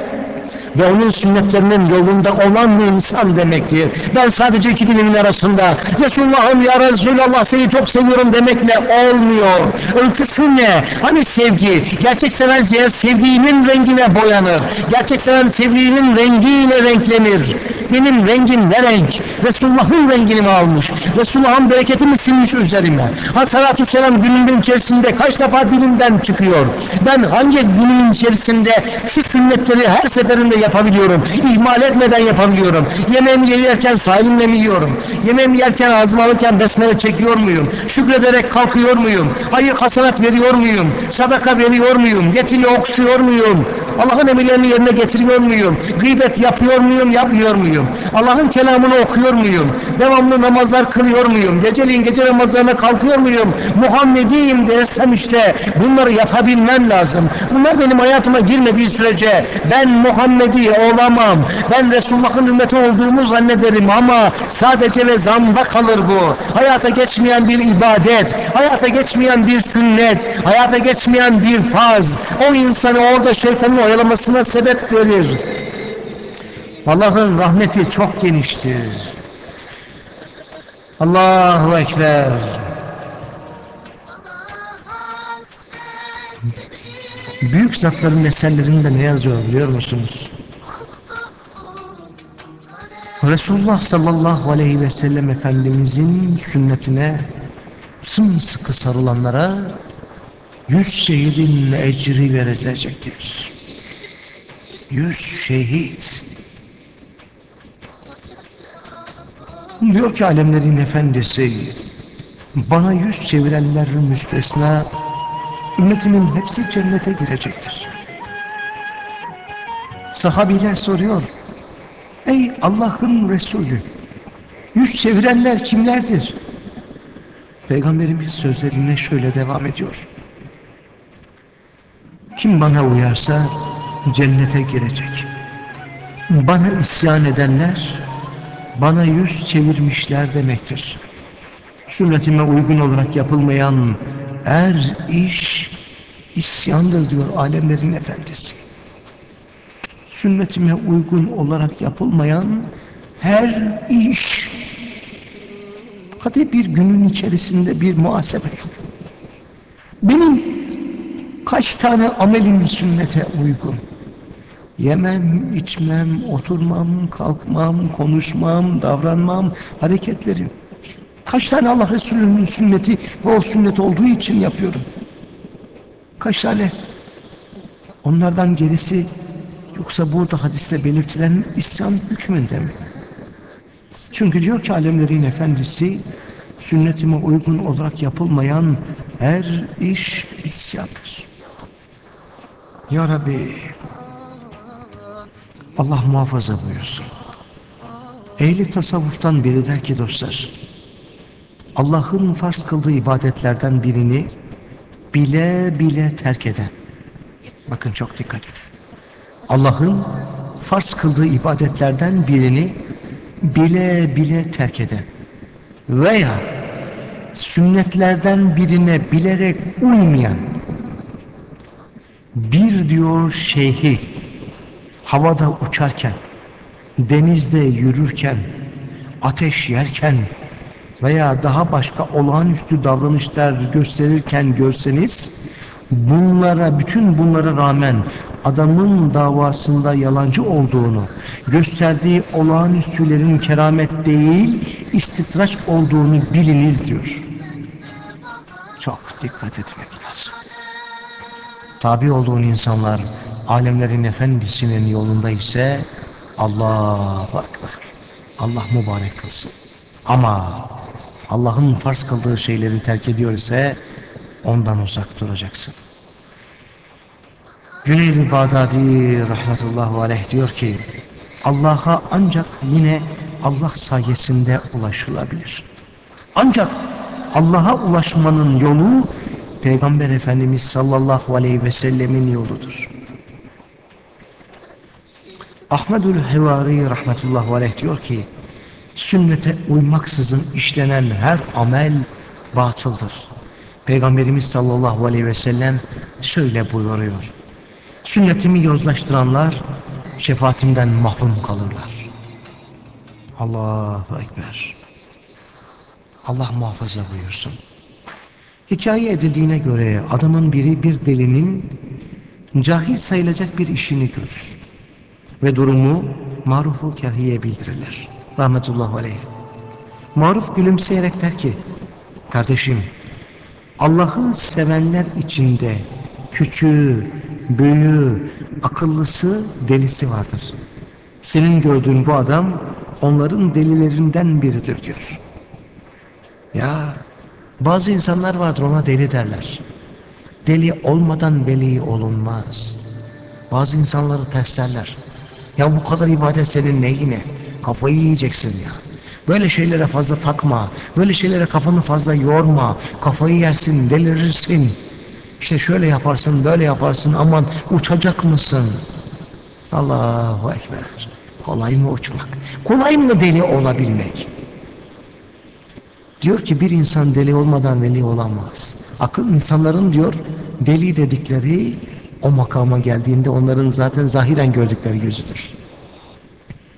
ve onun sünnetlerinin yolunda olan bir insan demektir. Ben sadece iki dilimin arasında Resulullah'ım ya Resulallah seni çok seviyorum demekle olmuyor. Ölçüsü ne? Hani sevgi? Gerçek seven sevdiğinin rengine boyanır. Gerçek seven sevdiğinin rengiyle renklenir. Benim rengim ne renk? Resulullah'ın rengini mi almış? Resulullah'ın bereketi mi silmiş üzerime? Ha salatü selam günümün içerisinde kaç defa dilimden çıkıyor? Ben hangi günümün içerisinde şu sünnetleri her seferinde yapabiliyorum? İhmal etmeden yapabiliyorum. Yemeğimi yerken sahilimle mi yiyorum? Yemeğimi yerken ağzıma alırken besmele çekiyor muyum? Şükrederek kalkıyor muyum? Hayır hasenat veriyor muyum? Sadaka veriyor muyum? Yetimi okşuyor muyum? Allah'ın emirlerini yerine getiriyor muyum? Gıybet yapıyor muyum? Yapmıyor muyum? Allah'ın kelamını okuyor muyum? Devamlı namazlar kılıyor muyum? Geceliğin gece namazlarına kalkıyor muyum? Muhammediyim dersem işte bunları yapabilmem lazım. Bunlar benim hayatıma girmediği sürece ben Muhammedi olamam. Ben Resulullah'ın ümmeti olduğumu zannederim ama sadece ve zanda kalır bu. Hayata geçmeyen bir ibadet, hayata geçmeyen bir sünnet, hayata geçmeyen bir farz o insanı orada şeytanın oyalamasına sebep verir. Allah'ın rahmeti çok geniştir. Allahu Ekber. Büyük zatların eserlerinde ne yazıyor biliyor musunuz? Resulullah sallallahu aleyhi ve sellem Efendimizin sünnetine sımsıkı sarılanlara yüz şehidin ecri verilecektir. Yüz şehit. Diyor ki alemlerin efendisi, bana yüz çevirenlerin müstesna, ümmetimin hepsi cennete girecektir. Sahabiler soruyor, ey Allah'ın Resulü, yüz çevirenler kimlerdir? Peygamberimiz sözlerine şöyle devam ediyor. Kim bana uyarsa cennete girecek. Bana isyan edenler, bana yüz çevirmişler demektir. Sünnetime uygun olarak yapılmayan her iş isyandır diyor alemlerin efendisi. Sünnetime uygun olarak yapılmayan her iş. Hadi bir günün içerisinde bir muhasebe yap. Benim kaç tane amelim sünnete uygun? Yemem, içmem, oturmam, kalkmam, konuşmam, davranmam, hareketlerim. Kaç tane Allah Resulü'nün sünneti ve o sünnet olduğu için yapıyorum? Kaç tane? Onlardan gerisi yoksa burada hadiste belirtilen isyan hükmünde mi? Çünkü diyor ki alemlerin efendisi, sünnetime uygun olarak yapılmayan her iş isyandır. Ya Rabbi, Allah muhafaza buyursun. Ehli tasavvuftan biri der ki dostlar, Allah'ın farz kıldığı ibadetlerden birini bile bile terk eden, bakın çok dikkat edin, Allah'ın farz kıldığı ibadetlerden birini bile bile terk eden veya sünnetlerden birine bilerek uymayan bir diyor şeyhi havada uçarken, denizde yürürken, ateş yerken veya daha başka olağanüstü davranışlar gösterirken görseniz, bunlara, bütün bunlara rağmen adamın davasında yalancı olduğunu, gösterdiği olağanüstülerin keramet değil, istitraç olduğunu biliniz diyor. Çok dikkat etmek lazım. Tabi olduğun insanlar alemlerin efendisinin yolunda ise Allahu Ekber, Allah mübarek kılsın. Ama Allah'ın farz kıldığı şeyleri terk ediyor ise ondan uzak duracaksın. Cüneyd-i Bağdadi rahmetullahi aleyh diyor ki, Allah'a ancak yine Allah sayesinde ulaşılabilir. Ancak Allah'a ulaşmanın yolu Peygamber Efendimiz sallallahu aleyhi ve sellemin yoludur. Ahmedül Hevari rahmetullahi aleyh diyor ki, sünnete uymaksızın işlenen her amel batıldır. Peygamberimiz sallallahu aleyhi ve sellem şöyle buyuruyor. Sünnetimi yozlaştıranlar şefaatimden mahrum kalırlar. Allahu Ekber. Allah muhafaza buyursun. Hikaye edildiğine göre adamın biri bir delinin cahil sayılacak bir işini görür ve durumu Maruf-u Kerhi'ye bildirirler. Rahmetullahi aleyh. Maruf gülümseyerek der ki, kardeşim, Allah'ı sevenler içinde küçüğü, büyüğü, akıllısı, delisi vardır. Senin gördüğün bu adam onların delilerinden biridir diyor. Ya bazı insanlar vardır, ona deli derler. Deli olmadan veli olunmaz. Bazı insanları terslerler. Ya bu kadar ibadet senin neyine? Kafayı yiyeceksin ya. Böyle şeylere fazla takma. Böyle şeylere kafanı fazla yorma. Kafayı yersin, delirirsin. İşte şöyle yaparsın, böyle yaparsın, aman uçacak mısın? Allahu Ekber. Kolay mı uçmak? Kolay mı deli olabilmek? Diyor ki bir insan deli olmadan veli olamaz. Akıl insanların diyor deli dedikleri o makama geldiğinde onların zaten zahiren gördükleri yüzüdür.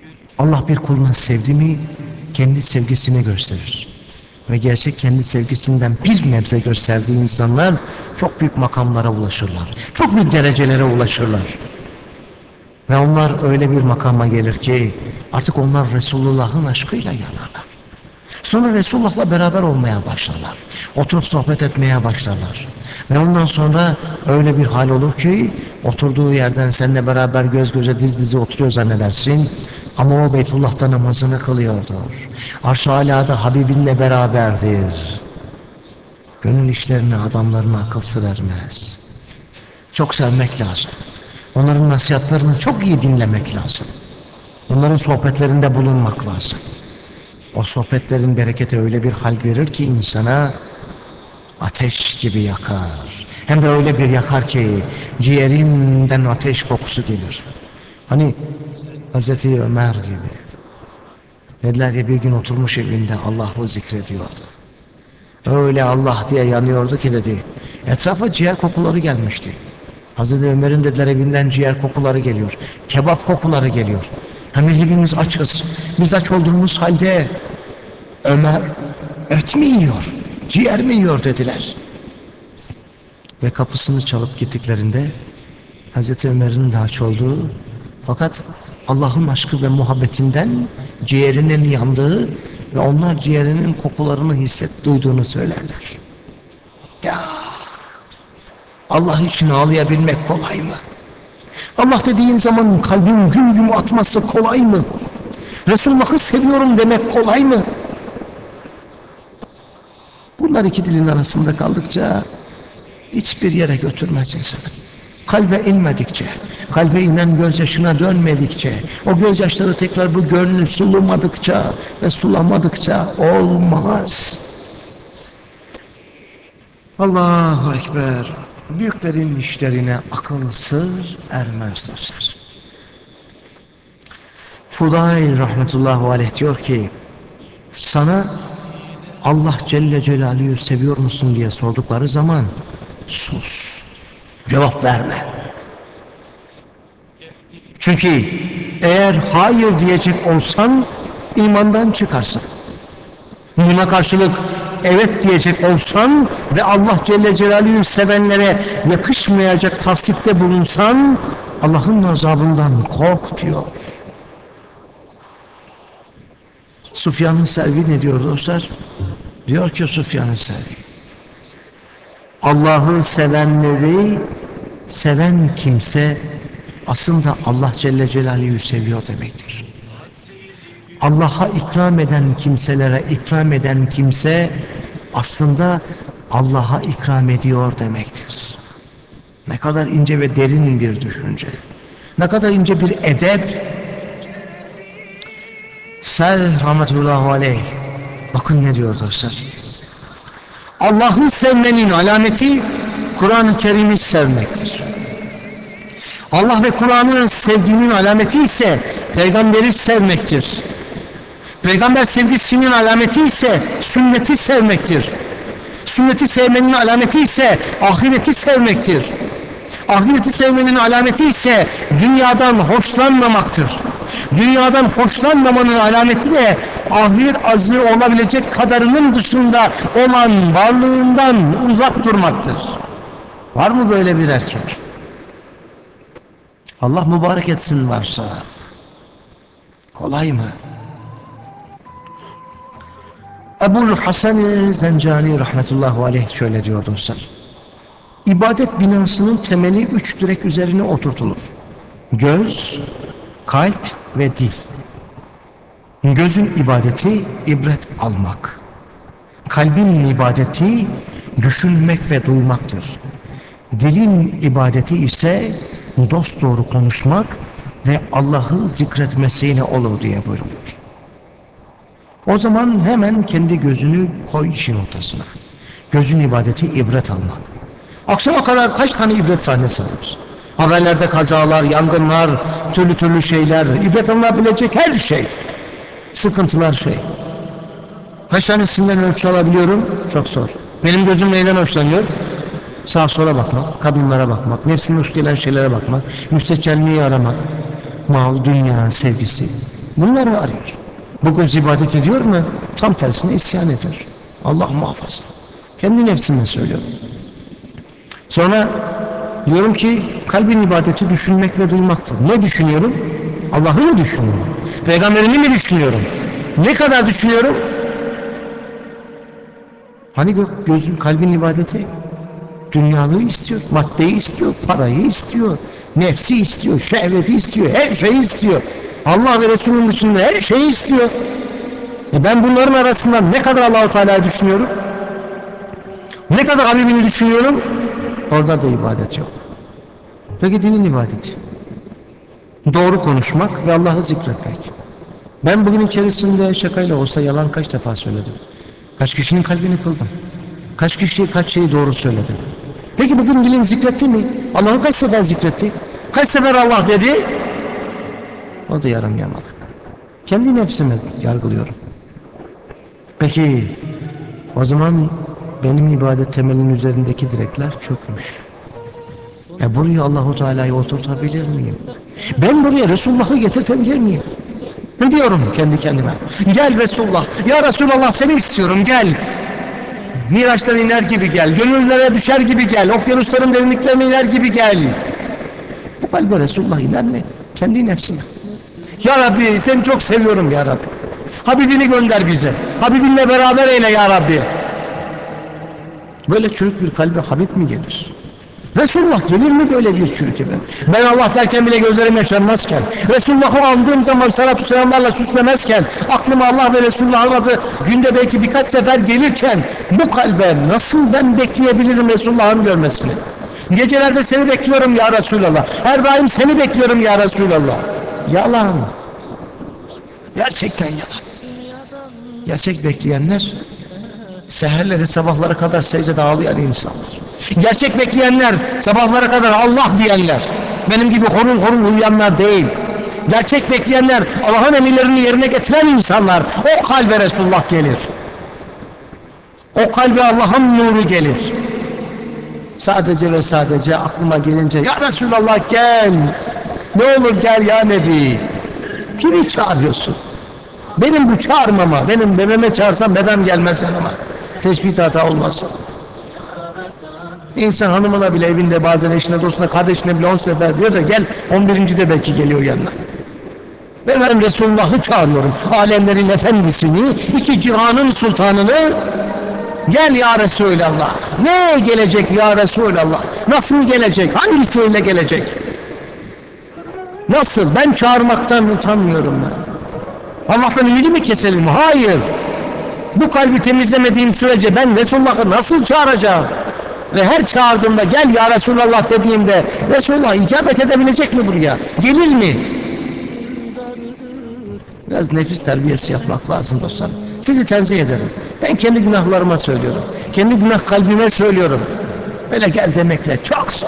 Allah bir kulunu sevdi mi kendi sevgisini gösterir. Ve gerçek kendi sevgisinden bir nebze gösterdiği insanlar çok büyük makamlara ulaşırlar. Çok büyük derecelere ulaşırlar. Ve onlar öyle bir makama gelir ki artık onlar Resulullah'ın aşkıyla yanarlar. Sonra Resulullah'la beraber olmaya başlarlar. Oturup sohbet etmeye başlarlar. Ve ondan sonra öyle bir hal olur ki oturduğu yerden seninle beraber göz göze diz dize oturuyor zannedersin. Ama o Beytullah'ta namazını kılıyordur. Arş-ı Alâ'da Habibinle beraberdir. Gönül işlerine, adamlarına akıl sır ermez. Çok sevmek lazım. Onların nasihatlerini çok iyi dinlemek lazım. Onların sohbetlerinde bulunmak lazım. O sohbetlerin bereketi öyle bir hal verir ki insana ateş gibi yakar. Hem de öyle bir yakar ki ciğerinden ateş kokusu gelir. Hani Hazreti Ömer gibi. Dediler ya bir gün oturmuş evinde Allah'ı zikrediyordu. Öyle Allah diye yanıyordu ki dedi. Etrafa ciğer kokuları gelmişti. Hazreti Ömer'in dediler evinden ciğer kokuları geliyor. Kebap kokuları geliyor. Hani hepimiz açız. Biz aç olduğumuz halde Ömer et mi yiyor, ciğer mi yiyor dediler. Ve kapısını çalıp gittiklerinde Hazreti Ömer'in de aç olduğu fakat Allah'ın aşkı ve muhabbetinden ciğerinin yandığı ve onlar ciğerinin kokularını hisset duyduğunu söylerler. Ya Allah için ağlayabilmek kolay mı? Allah dediğin zaman kalbin güm güm atması kolay mı? Resulullah'ı seviyorum demek kolay mı? Bunlar iki dilin arasında kaldıkça hiçbir yere götürmez insanı. Kalbe inmedikçe, kalbe inen gözyaşına dönmedikçe, o gözyaşları tekrar bu gönlü sulamadıkça ve sulamadıkça olmaz. Allahu Ekber. Büyüklerin işlerine akıl sır ermez dostlar. Fudayl rahmetullahi aleyh diyor ki, sana Allah Celle Celaluhu'yu seviyor musun diye sordukları zaman sus, cevap verme. Çünkü eğer hayır diyecek olsan imandan çıkarsın. Buna karşılık evet diyecek olsan ve Allah Celle Celaluhu'yu sevenlere yakışmayacak tavsifte bulunsan Allah'ın azabından kork diyor. Süfyan-ı Sevri ne diyor dostlar? Diyor ki Süfyan-ı Sevri, Allah'ı sevenleri seven kimse aslında Allah Celle Celaluhu'yu seviyor demektir. Allah'a ikram eden kimselere ikram eden kimse aslında Allah'a ikram ediyor demektir. Ne kadar ince ve derin bir düşünce. Ne kadar ince bir edep. Sel rahmetullahi aleyh. Bakın ne diyor dostlar. Allah'ı sevmenin alameti Kur'an-ı Kerim'i sevmektir. Allah ve Kur'an'ın sevginin alameti ise peygamberi sevmektir. Peygamber sevgisinin alameti ise sünneti sevmektir. Sünneti sevmenin alameti ise ahireti sevmektir. Ahireti sevmenin alameti ise dünyadan hoşlanmamaktır. Dünyadan hoşlanmamanın alameti de ahiret azığı olabilecek kadarının dışında olan varlığından uzak durmaktır. Var mı böyle bir erkek? Allah mübarek etsin varsa. Kolay mı? Ebul Hasan Zencani rahmetullahi aleyh şöyle diyor dostlar. İbadet binasının temeli üç direk üzerine oturtulur. Göz, kalp ve dil. Gözün ibadeti ibret almak. Kalbin ibadeti düşünmek ve duymaktır. Dilin ibadeti ise dosdoğru konuşmak ve Allah'ı zikretmesiyle olur diye buyuruyor. O zaman hemen kendi gözünü koy işin ortasına. Gözün ibadeti ibret almak. Akşama kadar kaç tane ibret sahnesi alıyoruz? Haberlerde kazalar, yangınlar, türlü türlü şeyler, ibret alınabilecek her şey. Sıkıntılar şey. Kaç tanesinden ölçü alabiliyorum? Çok zor. Benim gözüm neyden hoşlanıyor? Sağa sola bakmak, kadınlara bakmak, nefsine hoş gelen şeylere bakmak, müsteçelliği aramak, mal, dünya sevgisi. Bunları arıyor. Bu göz ibadet ediyor mu? Tam tersine isyan ediyor. Allah muhafaza. Kendi nefsimden söylüyorum. Sonra diyorum ki kalbin ibadeti düşünmek ve duymaktır. Ne düşünüyorum? Allah'ı mı düşünüyorum? Peygamberini mi düşünüyorum? Ne kadar düşünüyorum? Hani gözün, kalbin ibadeti? Dünyalığı istiyor, maddeyi istiyor, parayı istiyor, nefsi istiyor, şehveti istiyor, her şeyi istiyor. Allah ve Resulünün dışında her şeyi istiyor. E ben bunların arasından ne kadar Allah-u Teala'yı düşünüyorum? Ne kadar Habibini düşünüyorum? Orada da ibadet yok. Peki dinin ibadeti? Doğru konuşmak ve Allah'ı zikretmek. Ben bugün içerisinde şakayla olsa yalan kaç defa söyledim? Kaç kişinin kalbini kıldım? Kaç kişiye kaç şeyi doğru söyledim? Peki bugün dilin zikretti mi? Allah'ı kaç sefer zikretti? Kaç sefer Allah dedi? O da yarım yamalak. Kendi nefsimi yargılıyorum. Peki o zaman benim ibadet temelinin üzerindeki direkler çökmüş. E buraya Allahu Teala'yı oturtabilir miyim? Ben buraya Resulullah'ı getirtebilir miyim? Ne diyorum kendi kendime? Gel Resulullah. Ya Resulullah seni istiyorum gel. Miraçtan iner gibi gel. Gönüllere düşer gibi gel. Okyanusların derinliklerine iner gibi gel. Bu kalbe Resulullah iner mi? Kendi nefsine. Ya Rabbi seni çok seviyorum ya Rabbi. Habibini gönder bize. Habibinle beraber eyle ya Rabbi. Böyle çürük bir kalbe Habib mi gelir? Resulullah gelir mi böyle bir çürük eve? Ben Allah derken bile gözlerim yaşarmazken, Resulullah'ı andığım zaman salatu selamlarla süslemezken, aklıma Allah ve Resulullah'ın adı günde belki birkaç sefer gelirken, bu kalbe nasıl ben bekleyebilirim Resulullah'ın görmesini? Gecelerde seni bekliyorum ya Resulallah. Her daim seni bekliyorum ya Resulallah. Yalan. Gerçekten yalan. Gerçek bekleyenler, seherleri sabahlara kadar secdede ağlayan insanlar. Gerçek bekleyenler, sabahlara kadar Allah diyenler, benim gibi horul horul uyuyanlar değil. Gerçek bekleyenler, Allah'ın emirlerini yerine getiren insanlar. O kalbe Resulullah gelir. O kalbe Allah'ın nuru gelir. Sadece ve sadece aklıma gelince, ya Resulallah gel, ne olur gel ya Nebi. Kimi çağırıyorsun? Benim bu çağırmama, benim bebeme çağırsam bebem gelmez yanıma. Teşbih hata olmasın. İnsan hanımına bile evinde bazen eşine, dostuna, kardeşine bile on sefer diyor da gel, on birinci de belki geliyor yanına. Ve ben Resulullah'ı çağırıyorum. Alemlerin efendisini, iki cihanın sultanını. Gel ya Resulallah. Ne gelecek ya Resulallah? Nasıl gelecek? Hangisiyle gelecek? Nasıl? Ben çağırmaktan utanmıyorum ben. Allah'tan ümidi mi keselim? Hayır. Bu kalbi temizlemediğim sürece ben Resulullah'ı nasıl çağıracağım? Ve her çağırdığımda gel ya Resulallah dediğimde Resulullah icabet edebilecek mi buraya? Gelir mi? Biraz nefis terbiyesi yapmak lazım dostlar. Sizi tenzih ederim. Ben kendi günahlarıma söylüyorum. Kendi günah kalbime söylüyorum. Böyle gel demekle çok zor.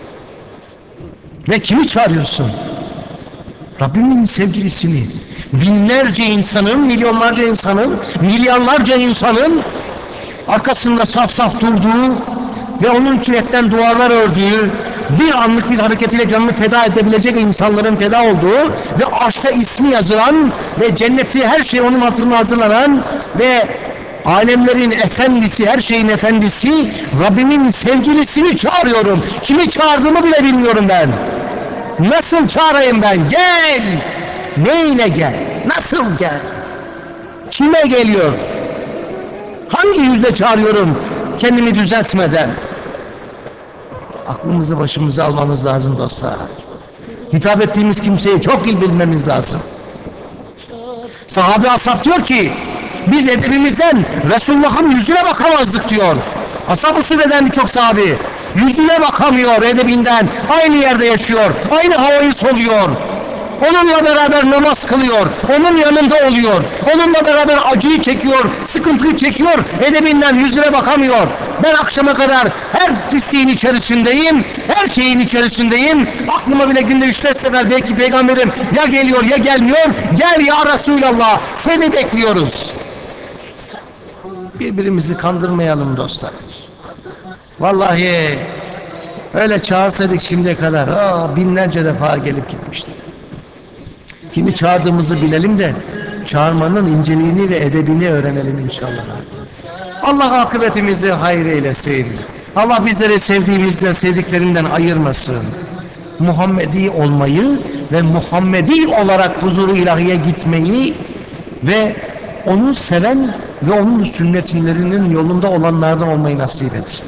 Ve kimi çağırıyorsun? Rabbimin sevgilisini. Binlerce insanın, milyonlarca insanın, milyarlarca insanın arkasında saf saf durduğu ve onun için etten duvarlar ördüğü, bir anlık bir hareketiyle canını feda edebilecek insanların feda olduğu ve aşkta ismi yazılan ve cenneti her şey onun hatırına hazırlanan ve alemlerin efendisi, her şeyin efendisi Rabbimin sevgilisini çağırıyorum. Kimi çağırdığımı bile bilmiyorum ben. Nasıl çağırayım ben? Gel! Neyle gel? Nasıl gel? Kime geliyor? Hangi yüzle çağırıyorum kendimi düzeltmeden? Aklımızı başımıza almamız lazım dostlar. Hitap ettiğimiz kimseyi çok iyi bilmemiz lazım. Sahabe ashab diyor ki biz edebimizden Resulullah'ın yüzüne bakamazdık diyor. Ashab-ı Sufe'den birçok sahabi yüzüne bakamıyor edebinden, aynı yerde yaşıyor, aynı havayı soluyor. Onunla beraber namaz kılıyor, onun yanında oluyor, onunla beraber acıyı çekiyor, sıkıntıyı çekiyor, edebinden yüzüne bakamıyor. Ben akşama kadar her pisliğin içerisindeyim, her şeyin içerisindeyim. Aklıma bile günde üç beş sefer belki peygamberim ya geliyor ya gelmiyor. Gel ya Resulallah, seni bekliyoruz. Birbirimizi kandırmayalım dostlar. Vallahi öyle çağırsaydık şimdiye kadar aa, binlerce defa gelip gitmişti. Kimi çağırdığımızı bilelim de çağırmanın inceliğini ve edebini öğrenelim inşallah. Allah akıbetimizi hayır eylesin. Allah bizleri sevdiğimizden, sevdiklerinden ayırmasın. Muhammedi olmayı ve Muhammedi olarak huzuru ilahiye gitmeyi ve onu seven ve onun sünnetlerinin yolunda olanlardan olmayı nasip etsin.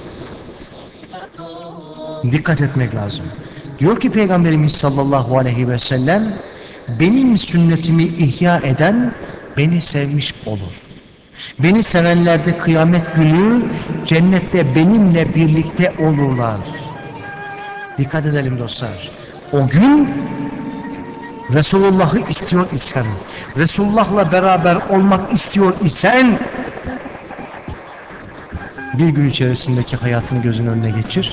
Dikkat etmek lazım. Diyor ki Peygamberimiz sallallahu aleyhi ve sellem, benim sünnetimi ihya eden beni sevmiş olur. Beni sevenler de kıyamet günü cennette benimle birlikte olurlar. Dikkat edelim dostlar. O gün Resulullah'ı istiyor isen, Resulullah'la beraber olmak istiyor isen, bir gün içerisindeki hayatını gözün önüne geçir.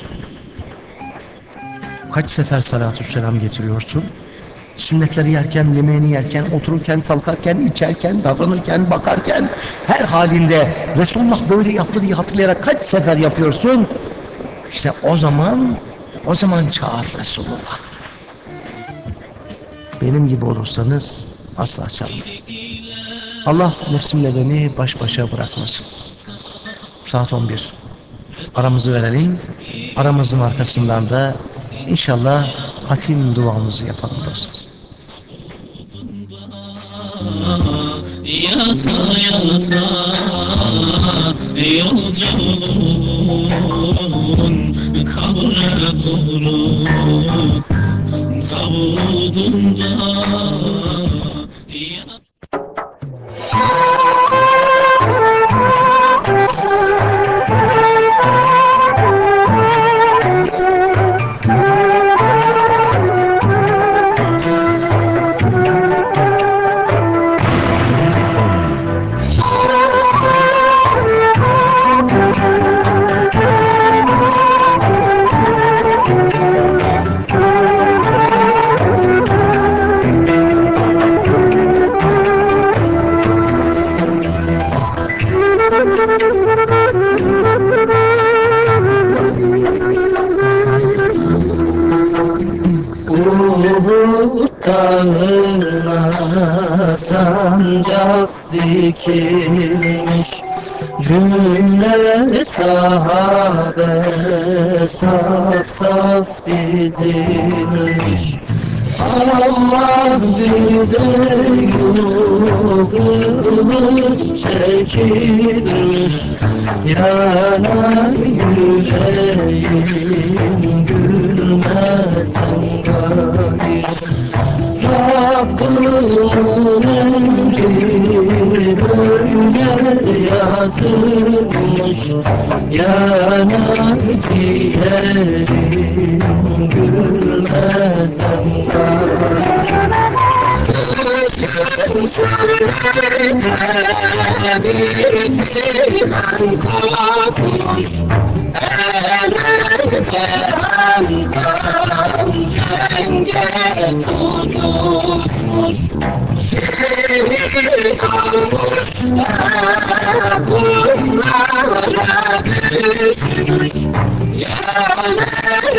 Kaç sefer salatü selam getiriyorsun? Sünnetleri yerken, yemeğini yerken, otururken, kalkarken, içerken, davranırken, bakarken, her halinde Resulullah böyle yaptı diye hatırlayarak kaç sefer yapıyorsun? İşte o zaman, o zaman çağır Resulullah. Benim gibi olursanız asla çağırmayın. Allah nefsimle beni baş başa bırakmasın. Saat on bir. Aramızı verelim. Aramızın arkasından da İnşallah hatim duamızı yapalım dostlar. Yata yata yolculuğun kabre doğru kavudunda yata. Dağına sancak dikilmiş, cümle sahabe saf saf dizilmiş. Allah bir de kılıç çekilmiş, yanar yüreğim gülmezsen gayet. Rabbımın emri böyle yazılmış, yanar ciğerim gülmezsen tutuşmuş, şehir olmuş, bunlara düşmüş, yanar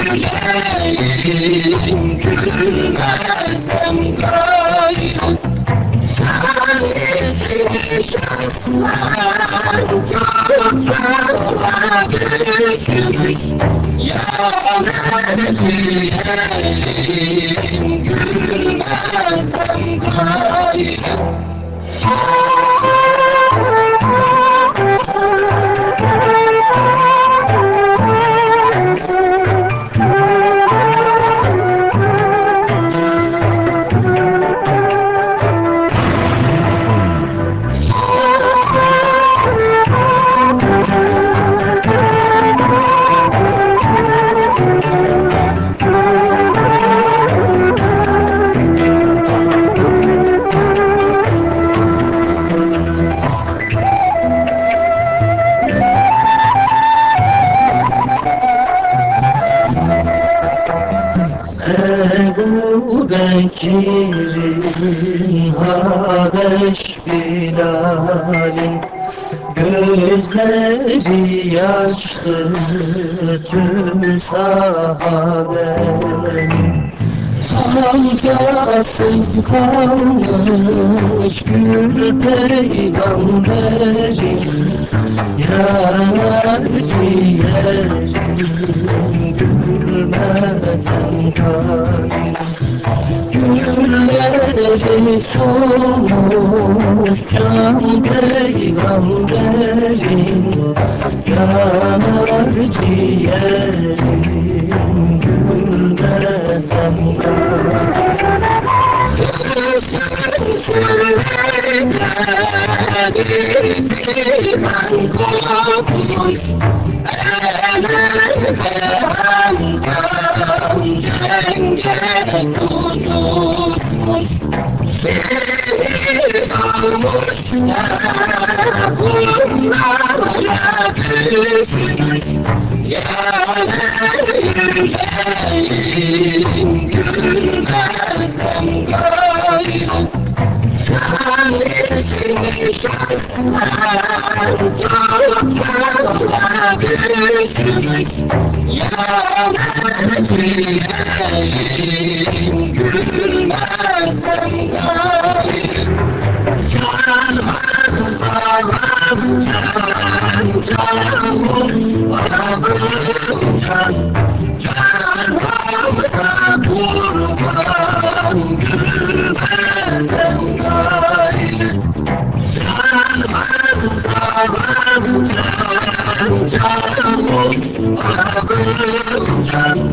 yüreğim gülmezsem gayrı. Tanrımış aslan toprağa düşmüş, yanar ciğerim gülmezsem gayrı. Ebu Bekir'in, Habeş Bilal'in, gözleri yaşlı tüm sahabenin. Hamzasız kalmış gül peygamberim, yanar ciğerim, gülmesen gayrı. Gülleri solmuş can peygamberim, yanar ciğerim, gülmesen gayrı. Bir figan kopmuş, elelde Hamzam cenge tutuşmuş. Şehit olmuşlar, bunlara düşmüş. Yanar yüreğim, gülmezsem gayrı. Kanetini şanslar toprağa düşmüş. Yanar ciğerim, gülmezsem gayrı. Can Hamzam can, can Mustafa'm can, can Hamza kurban, gülmezsem gayrı. Can Hamzam can, can Mustafa'm can,